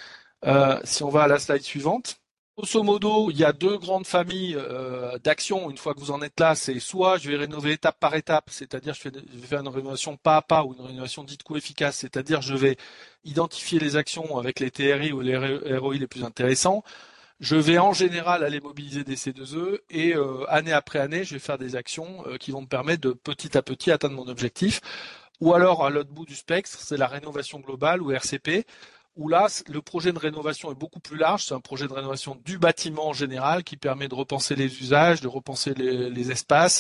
Euh, si on va à la slide suivante, grosso modo, il y a deux grandes familles euh, d'actions. Une fois que vous en êtes là, c'est soit je vais rénover étape par étape, c'est-à-dire je, je vais faire une rénovation pas à pas ou une rénovation dite coût-efficace, c'est-à-dire je vais identifier les actions avec les T R I ou les R O I les plus intéressants. Je vais en général aller mobiliser des C deux E et euh, année après année, je vais faire des actions euh, qui vont me permettre de petit à petit atteindre mon objectif. Ou alors à l'autre bout du spectre, c'est la rénovation globale ou R C P, où là, le projet de rénovation est beaucoup plus large. C'est un projet de rénovation du bâtiment en général qui permet de repenser les usages, de repenser les, les espaces,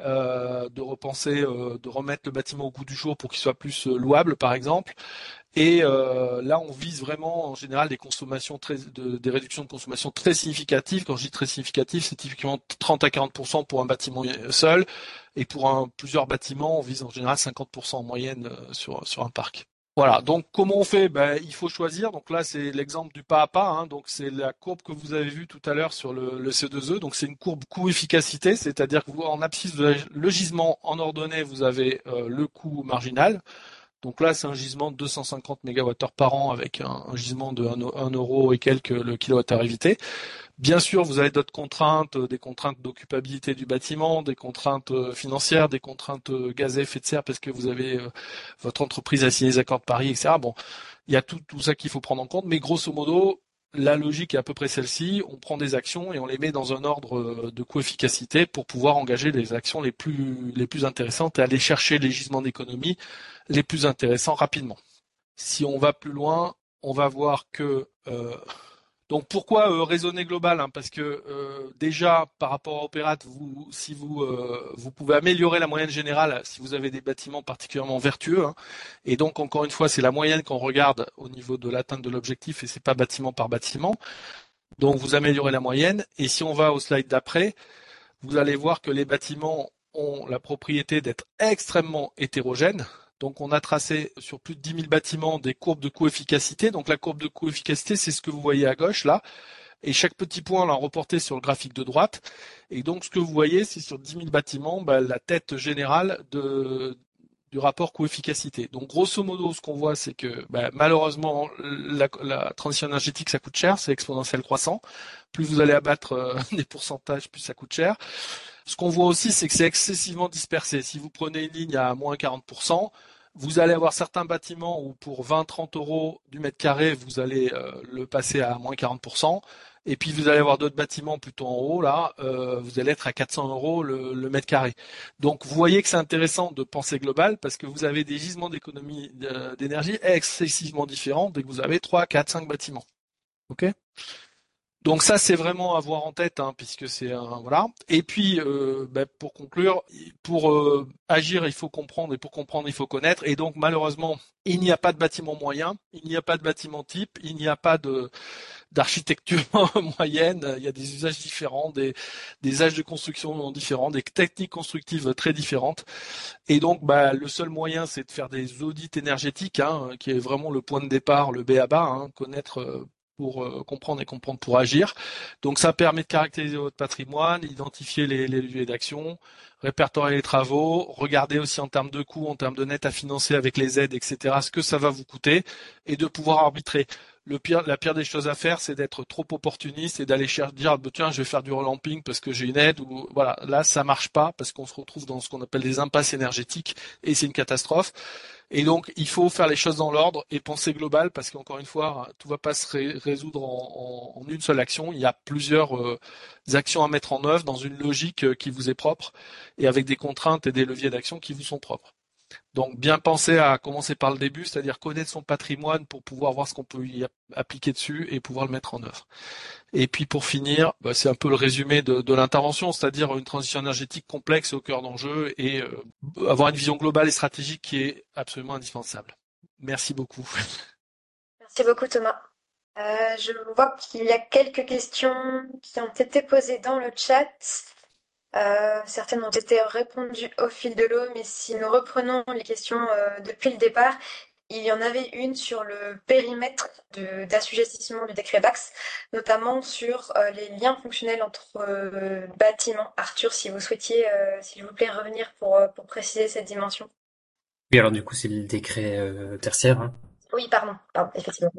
euh, de repenser, euh, de remettre le bâtiment au goût du jour pour qu'il soit plus euh, louable, par exemple. Et euh, là, on vise vraiment en général des consommations très, de, des réductions de consommation très significatives. Quand je dis très significatives, c'est typiquement trente à quarante pour cent pour un bâtiment seul, et pour un, plusieurs bâtiments, on vise en général cinquante pour cent en moyenne euh, sur, sur un parc. Voilà, donc comment on fait? Ben, il faut choisir. Donc là, c'est l'exemple du pas à pas. Hein. Donc c'est la courbe que vous avez vue tout à l'heure sur le, le C deux E. Donc c'est une courbe coût-efficacité, c'est-à-dire que vous, en abscisse de le gisement en ordonnée, vous avez euh, le coût marginal. Donc là, c'est un gisement de deux cent cinquante mégawattheures par an avec un, un gisement de un euro et quelques le kilowattheure évité. Bien sûr, vous avez d'autres contraintes, des contraintes d'occupabilité du bâtiment, des contraintes financières, des contraintes gaz à effet de serre parce que vous avez euh, votre entreprise a signé les accords de Paris, et cetera. Bon, il y a tout, tout ça qu'il faut prendre en compte, mais grosso modo, la logique est à peu près celle-ci. On prend des actions et on les met dans un ordre de coût-efficacité pour pouvoir engager les actions les plus, les plus intéressantes et aller chercher les gisements d'économie les plus intéressants rapidement. Si on va plus loin, on va voir que euh, donc pourquoi euh, raisonner global, hein, parce que euh, déjà par rapport à Opérate, vous, si vous euh, vous pouvez améliorer la moyenne générale si vous avez des bâtiments particulièrement vertueux, hein, et donc encore une fois c'est la moyenne qu'on regarde au niveau de l'atteinte de l'objectif et c'est pas bâtiment par bâtiment. Donc vous améliorez la moyenne et si on va au slide d'après, vous allez voir que les bâtiments ont la propriété d'être extrêmement hétérogènes. Donc on a tracé sur plus de dix mille bâtiments des courbes de coût-efficacité. Donc la courbe de coût-efficacité, c'est ce que vous voyez à gauche là. Et chaque petit point là reporté sur le graphique de droite. Et donc ce que vous voyez, c'est sur dix mille bâtiments, bah, la tête générale de, du rapport coût-efficacité. Donc grosso modo, ce qu'on voit, c'est que bah, malheureusement, la, la transition énergétique, ça coûte cher, c'est exponentiel croissant. Plus vous allez abattre euh, des pourcentages, plus ça coûte cher. Ce qu'on voit aussi, c'est que c'est excessivement dispersé. Si vous prenez une ligne à moins quarante pour cent, vous allez avoir certains bâtiments où pour vingt à trente euros du mètre carré, vous allez euh, le passer à moins quarante pour cent. Et puis vous allez avoir d'autres bâtiments plutôt en haut, là, euh, vous allez être à quatre cents euros le, le mètre carré. Donc vous voyez que c'est intéressant de penser global parce que vous avez des gisements d'économie d'énergie excessivement différents dès que vous avez trois, quatre, cinq bâtiments. Ok ? Donc ça c'est vraiment à avoir en tête, hein, puisque c'est un voilà. Et puis euh, ben, pour conclure, pour euh, agir il faut comprendre et pour comprendre il faut connaître. Et donc malheureusement il n'y a pas de bâtiment moyen, il n'y a pas de bâtiment type, il n'y a pas de d'architecture moyenne. Il y a des usages différents, des des âges de construction différents, des techniques constructives très différentes. Et donc bah, le seul moyen c'est de faire des audits énergétiques, hein, qui est vraiment le point de départ, le B A B A, hein, connaître euh, pour euh, comprendre et comprendre pour agir. Donc ça permet de caractériser votre patrimoine, identifier les, les leviers d'action, répertorier les travaux, regarder aussi en termes de coûts, en termes de net à financer avec les aides, et cetera, ce que ça va vous coûter et de pouvoir arbitrer. Le pire, la pire des choses à faire, c'est d'être trop opportuniste et d'aller chercher, dire, bah, tiens, je vais faire du relamping parce que j'ai une aide ou voilà. Là, ça marche pas parce qu'on se retrouve dans ce qu'on appelle des impasses énergétiques et c'est une catastrophe. Et donc, il faut faire les choses dans l'ordre et penser global parce qu'encore une fois, tout va pas se ré- résoudre en, en, en une seule action. Il y a plusieurs euh, actions à mettre en œuvre dans une logique euh, qui vous est propre et avec des contraintes et des leviers d'action qui vous sont propres. Donc bien penser à commencer par le début, c'est-à-dire connaître son patrimoine pour pouvoir voir ce qu'on peut y appliquer dessus et pouvoir le mettre en œuvre. Et puis pour finir, bah, c'est un peu le résumé de, de l'intervention, c'est-à-dire une transition énergétique complexe au cœur d'enjeu et euh, avoir une vision globale et stratégique qui est absolument indispensable. Merci beaucoup. Merci beaucoup Thomas. Euh, je vois qu'il y a quelques questions qui ont été posées dans le chat. Euh, certaines ont été répondues au fil de l'eau, mais si nous reprenons les questions euh, depuis le départ, il y en avait une sur le périmètre de, d'assujettissement du décret Bax, notamment sur euh, les liens fonctionnels entre euh, bâtiments. Arthur, si vous souhaitiez, euh, s'il vous plaît, revenir pour, euh, pour préciser cette dimension. Oui, alors du coup, c'est le décret euh, tertiaire. Hein. Oui, pardon, pardon, effectivement.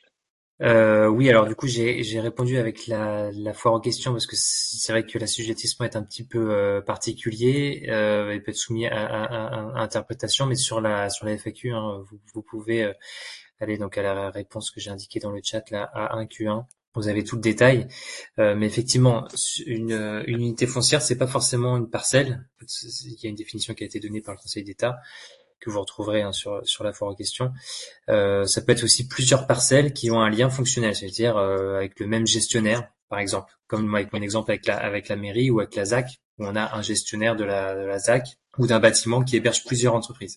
Euh, oui, alors du coup, j'ai j'ai répondu avec la, la foire aux questions parce que c'est vrai que l'assujettissement est un petit peu euh, particulier euh, et peut être soumis à, à, à, à interprétation, mais sur la sur la F A Q, hein, vous, vous pouvez euh, aller donc à la réponse que j'ai indiquée dans le chat, là, A un Q un. Vous avez tout le détail, euh, mais effectivement, une, une unité foncière, c'est pas forcément une parcelle. Il y a une définition qui a été donnée par le Conseil d'État que vous retrouverez hein, sur sur la foire aux questions. Euh, ça peut être aussi plusieurs parcelles qui ont un lien fonctionnel, c'est-à-dire euh, avec le même gestionnaire, par exemple, comme avec mon exemple avec la avec la mairie ou avec la Z A C, où on a un gestionnaire de la, de la Z A C ou d'un bâtiment qui héberge plusieurs entreprises.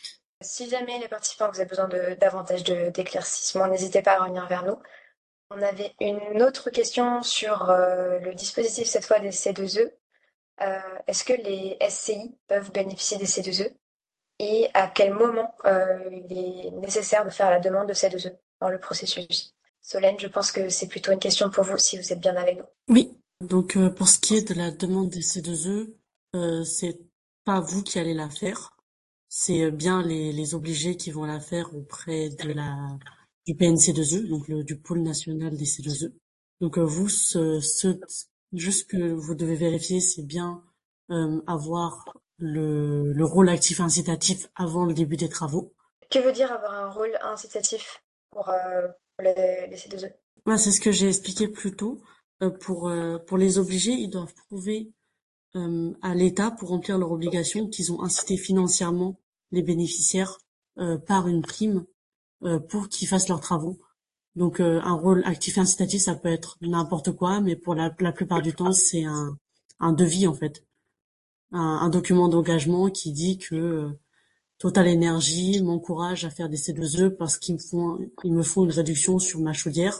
Si jamais les participants vous avez besoin de davantage de, d'éclaircissement, n'hésitez pas à revenir vers nous. On avait une autre question sur euh, le dispositif cette fois des C deux E. Euh, est-ce que les S C I peuvent bénéficier des C deux E? Et à quel moment euh, il est nécessaire de faire la demande de C deux E dans le processus? Solène, je pense que c'est plutôt une question pour vous, si vous êtes bien avec nous. Oui, donc euh, pour ce qui est de la demande des C deux E, euh, c'est pas vous qui allez la faire, c'est bien les, les obligés qui vont la faire auprès de la du P N C deux E, donc le, du pôle national des C deux E. Donc euh, vous, ce, ce, juste que vous devez vérifier, c'est bien euh, avoir le, le rôle actif incitatif avant le début des travaux. Que veut dire avoir un rôle incitatif pour, euh, pour les, les C deux E? Ouais, c'est ce que j'ai expliqué plus tôt. Euh, pour euh, pour les obligés, ils doivent prouver euh, à l'État pour remplir leur obligation qu'ils ont incité financièrement les bénéficiaires euh, par une prime euh, pour qu'ils fassent leurs travaux. Donc euh, un rôle actif incitatif, ça peut être n'importe quoi, mais pour la, la plupart du temps, c'est un un devis en fait, un, un document d'engagement qui dit que euh, Total Énergie m'encourage à faire des C deux E parce qu'ils me font ils me font une réduction sur ma chaudière.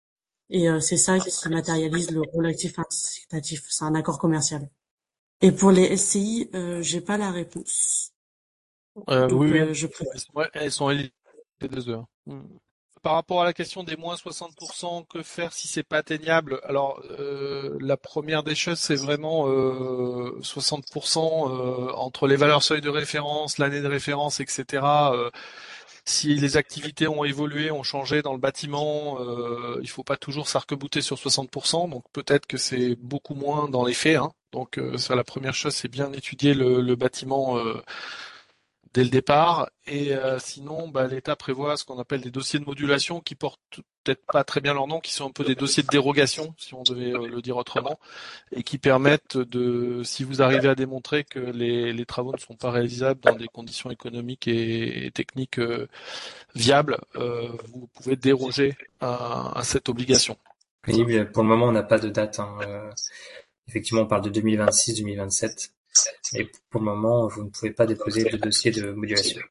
Et euh, c'est ça qui matérialise le rôle actif incitatif. C'est un accord commercial. Et pour les S C I, euh, j'ai pas la réponse. Euh, Donc oui, oui, euh, je préfère. elles sont, ouais, elles sont éligibles C deux E. Hein. Mm. Par rapport à la question des moins soixante pour cent, que faire si c'est pas atteignable? Alors, euh, la première des choses, c'est vraiment euh, soixante pour cent euh, entre les valeurs seuil de référence, l'année de référence, et cetera. Euh, si les activités ont évolué, ont changé dans le bâtiment, euh, il faut pas toujours s'arc-bouter sur soixante pour cent. Donc peut-être que c'est beaucoup moins dans les faits. Hein. Donc euh, ça, la première chose, c'est bien étudier le, le bâtiment. Euh, dès le départ. Et euh, sinon, bah, l'État prévoit ce qu'on appelle des dossiers de modulation qui portent peut-être pas très bien leur nom, qui sont un peu des dossiers de dérogation, si on devait euh, le dire autrement, et qui permettent de, si vous arrivez à démontrer que les, les travaux ne sont pas réalisables dans des conditions économiques et, et techniques euh, viables, euh, vous pouvez déroger à, à cette obligation. Oui, pour le moment, on n'a pas de date. Hein. Euh, effectivement, on parle de deux mille vingt-six deux mille vingt-sept. Et pour le moment, vous ne pouvez pas déposer de dossier de modulation.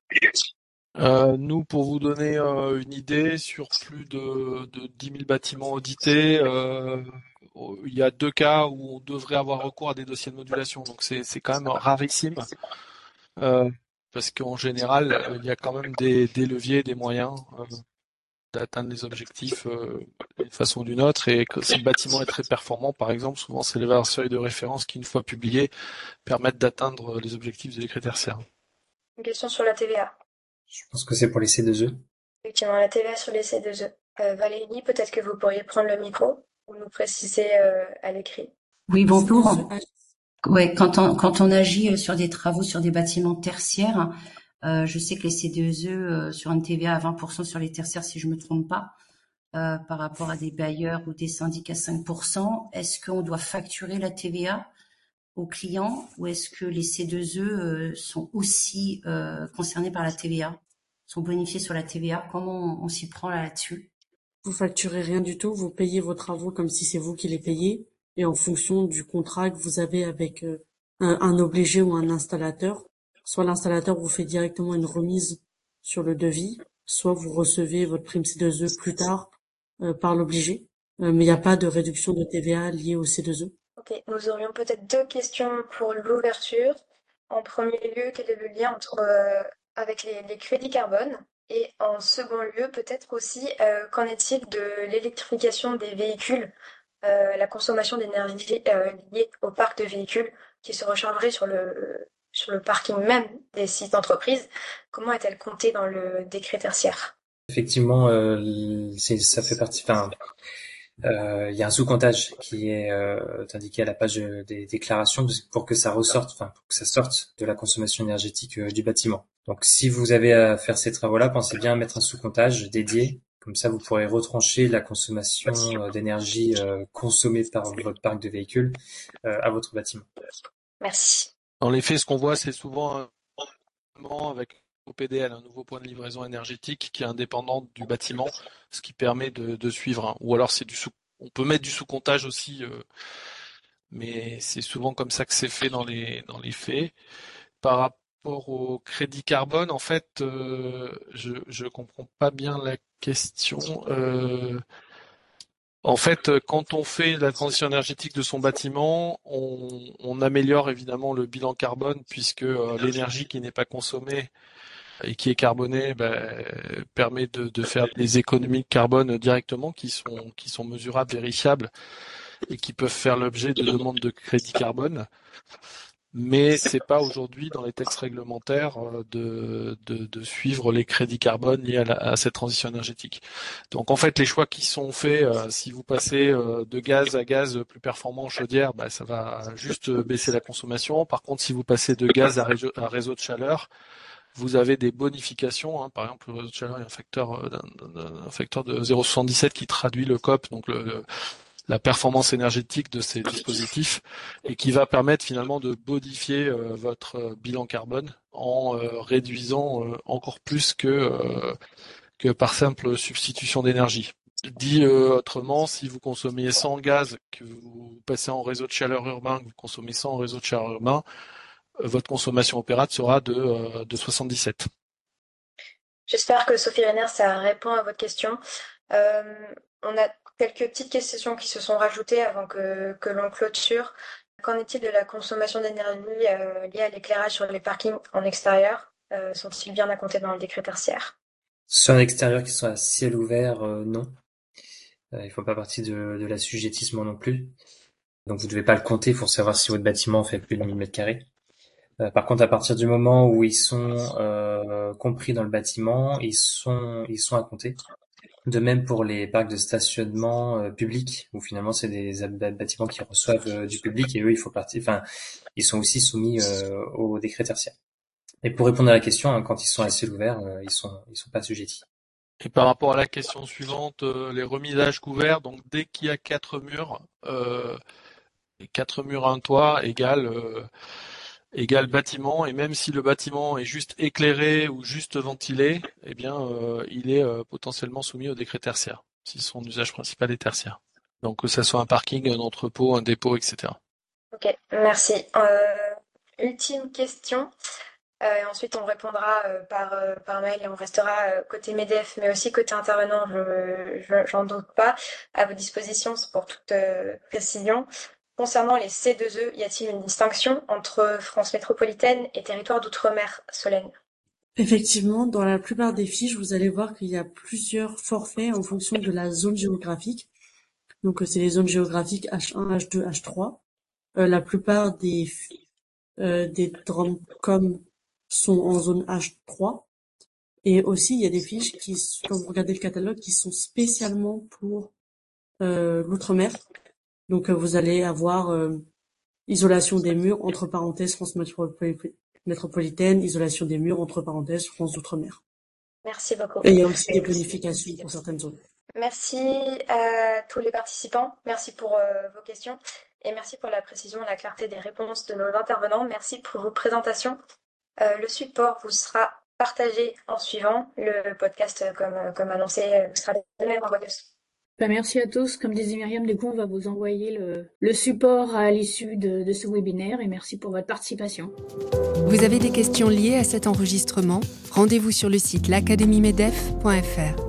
Euh, nous, pour vous donner euh, une idée, sur plus de, de dix mille bâtiments audités, euh, il y a deux cas où on devrait avoir recours à des dossiers de modulation. Donc c'est c'est quand même rarissime, euh, parce qu'en général, il y a quand même des, des leviers, des moyens euh, d'atteindre les objectifs euh, d'une façon ou d'une autre. Et que si le bâtiment est très performant, par exemple, souvent c'est les valeurs seuil de référence qui, une fois publiées, permettent d'atteindre les objectifs de décret tertiaire. Une question sur la T V A. Je pense que c'est pour les C deux E. Effectivement, la T V A sur les C deux E. Euh, Valérie, peut-être que vous pourriez prendre le micro ou nous préciser euh, à l'écrit. Oui, bonjour. Ouais, quand on quand on agit sur des travaux sur des bâtiments tertiaires, euh, je sais que les C deux E euh, sur une T V A à vingt pour cent sur les tertiaires, si je me trompe pas, euh, par rapport à des bailleurs ou des syndics à cinq pour cent, est-ce qu'on doit facturer la T V A aux clients, ou est-ce que les C deux E euh, sont aussi euh, concernés par la T V A, sont bonifiés sur la T V A? Comment on, on s'y prend là, là-dessus? Vous facturez rien du tout, vous payez vos travaux comme si c'est vous qui les payez, et en fonction du contrat que vous avez avec euh, un, un obligé ou un installateur, soit l'installateur vous fait directement une remise sur le devis, soit vous recevez votre prime C deux E plus tard euh, par l'obligé, euh, mais il n'y a pas de réduction de T V A liée au C deux E. Ok, nous aurions peut-être deux questions pour l'ouverture. En premier lieu, quel est le lien entre euh, avec les, les crédits carbone? Et en second lieu, peut-être aussi, euh, qu'en est-il de l'électrification des véhicules, euh, la consommation d'énergie euh, liée au parc de véhicules qui se rechargerait sur le sur le parking même des sites d'entreprise? Comment est-elle comptée dans le décret tertiaire? Effectivement, euh, c'est, ça fait partie. Enfin, euh, il y a un sous-comptage qui est euh, indiqué à la page des déclarations pour que ça ressorte, enfin pour que ça sorte de la consommation énergétique euh, du bâtiment. Donc, si vous avez à faire ces travaux-là, pensez bien à mettre un sous-comptage dédié. Comme ça, vous pourrez retrancher la consommation euh, d'énergie euh, consommée par votre parc de véhicules euh, à votre bâtiment. Merci. Dans les faits, ce qu'on voit, c'est souvent un amendement avec au P D L, un nouveau point de livraison énergétique qui est indépendant du bâtiment, ce qui permet de, de suivre. Hein. Ou alors c'est du sous, on peut mettre du sous-comptage aussi, euh, mais c'est souvent comme ça que c'est fait dans les dans les faits. Par rapport au crédit carbone, en fait, euh, je je comprends pas bien la question. Euh, En fait, quand on fait la transition énergétique de son bâtiment, on, on améliore évidemment le bilan carbone puisque euh, l'énergie qui n'est pas consommée et qui est carbonée ben, permet de, de faire des économies de carbone directement qui sont qui sont mesurables, vérifiables et qui peuvent faire l'objet de demandes de crédit carbone. Mais c'est pas aujourd'hui dans les textes réglementaires euh, de, de, de suivre les crédits carbone liés à, la, à cette transition énergétique. Donc en fait, les choix qui sont faits, euh, si vous passez euh, de gaz à gaz plus performant en chaudière, bah, ça va juste baisser la consommation. Par contre, si vous passez de gaz à réseau, à réseau de chaleur, vous avez des bonifications. Hein. Par exemple, le réseau de chaleur, il y a un facteur, euh, d'un, un facteur de zéro virgule soixante-dix-sept qui traduit le C O P, donc le, le la performance énergétique de ces dispositifs et qui va permettre finalement de modifier euh, votre euh, bilan carbone en euh, réduisant euh, encore plus que euh, que par simple substitution d'énergie. Dit euh, autrement, si vous consommez cent gaz, que vous passez en réseau de chaleur urbain, que vous consommez cent en réseau de chaleur urbain, euh, votre consommation opérate sera de, euh, de soixante-dix-sept. J'espère que Sophie Renner, ça répond à votre question. Euh, on a quelques petites questions qui se sont rajoutées avant que, que l'on clôture. Qu'en est-il de la consommation d'énergie euh, liée à l'éclairage sur les parkings en extérieur? euh, Sont-ils bien à compter dans le décret tertiaire? Sur l'extérieur qui sont à ciel ouvert, euh, non. Euh, il faut pas partie de, de l'assujettissement non plus. Donc vous devez pas le compter pour savoir si votre bâtiment fait plus de mille mètres carrés. Euh, par contre, à partir du moment où ils sont euh, compris dans le bâtiment, ils sont ils sont à compter. De même pour les parcs de stationnement euh, publics, où finalement c'est des bâtiments qui reçoivent euh, du public et eux, il faut partir. Enfin, ils sont aussi soumis euh, au décret tertiaire. Et pour répondre à la question, hein, quand ils sont à ciel ouvert, euh, ils sont ils sont pas assujettis. Et par rapport à la question suivante, euh, les remisages couverts, donc dès qu'il y a quatre murs, euh, quatre murs à un toit égale euh, égale bâtiment, et même si le bâtiment est juste éclairé ou juste ventilé, eh bien euh, il est euh, potentiellement soumis au décret tertiaire, si son usage principal est tertiaire. Donc que ça soit un parking, un entrepôt, un dépôt, et cetera. Ok, merci. Euh, ultime question. Euh, ensuite, on répondra euh, par, euh, par mail et on restera euh, côté MEDEF, mais aussi côté intervenant, je, je, j'en doute pas, à vos dispositions pour toute euh, précision. Concernant les C deux E, y a-t-il une distinction entre France métropolitaine et territoire d'outre-mer, Solène? Effectivement, dans la plupart des fiches, vous allez voir qu'il y a plusieurs forfaits en fonction de la zone géographique. Donc, c'est les zones géographiques H un, H deux, H trois. Euh, la plupart des euh, des DROMCOM sont en zone H trois. Et aussi, il y a des fiches qui, quand vous regardez le catalogue, qui sont spécialement pour euh, l'outre-mer. Donc, euh, vous allez avoir euh, isolation des murs, entre parenthèses, France métropolitaine, isolation des murs, entre parenthèses, France d'outre-mer. Merci beaucoup. Et il y a aussi des bonifications pour certaines zones. Merci à tous les participants. Merci pour euh, vos questions. et merci pour la précision et la clarté des réponses de nos intervenants. Merci pour vos présentations. Euh, le support vous sera partagé en suivant. Le podcast, comme, comme annoncé, sera le même en web. Ben, merci à tous. Comme disait Myriam, du coup, on va vous envoyer le, le support à l'issue de, de ce webinaire et merci pour votre participation. Vous avez des questions liées à cet enregistrement? Rendez-vous sur le site l'académie medef point f r.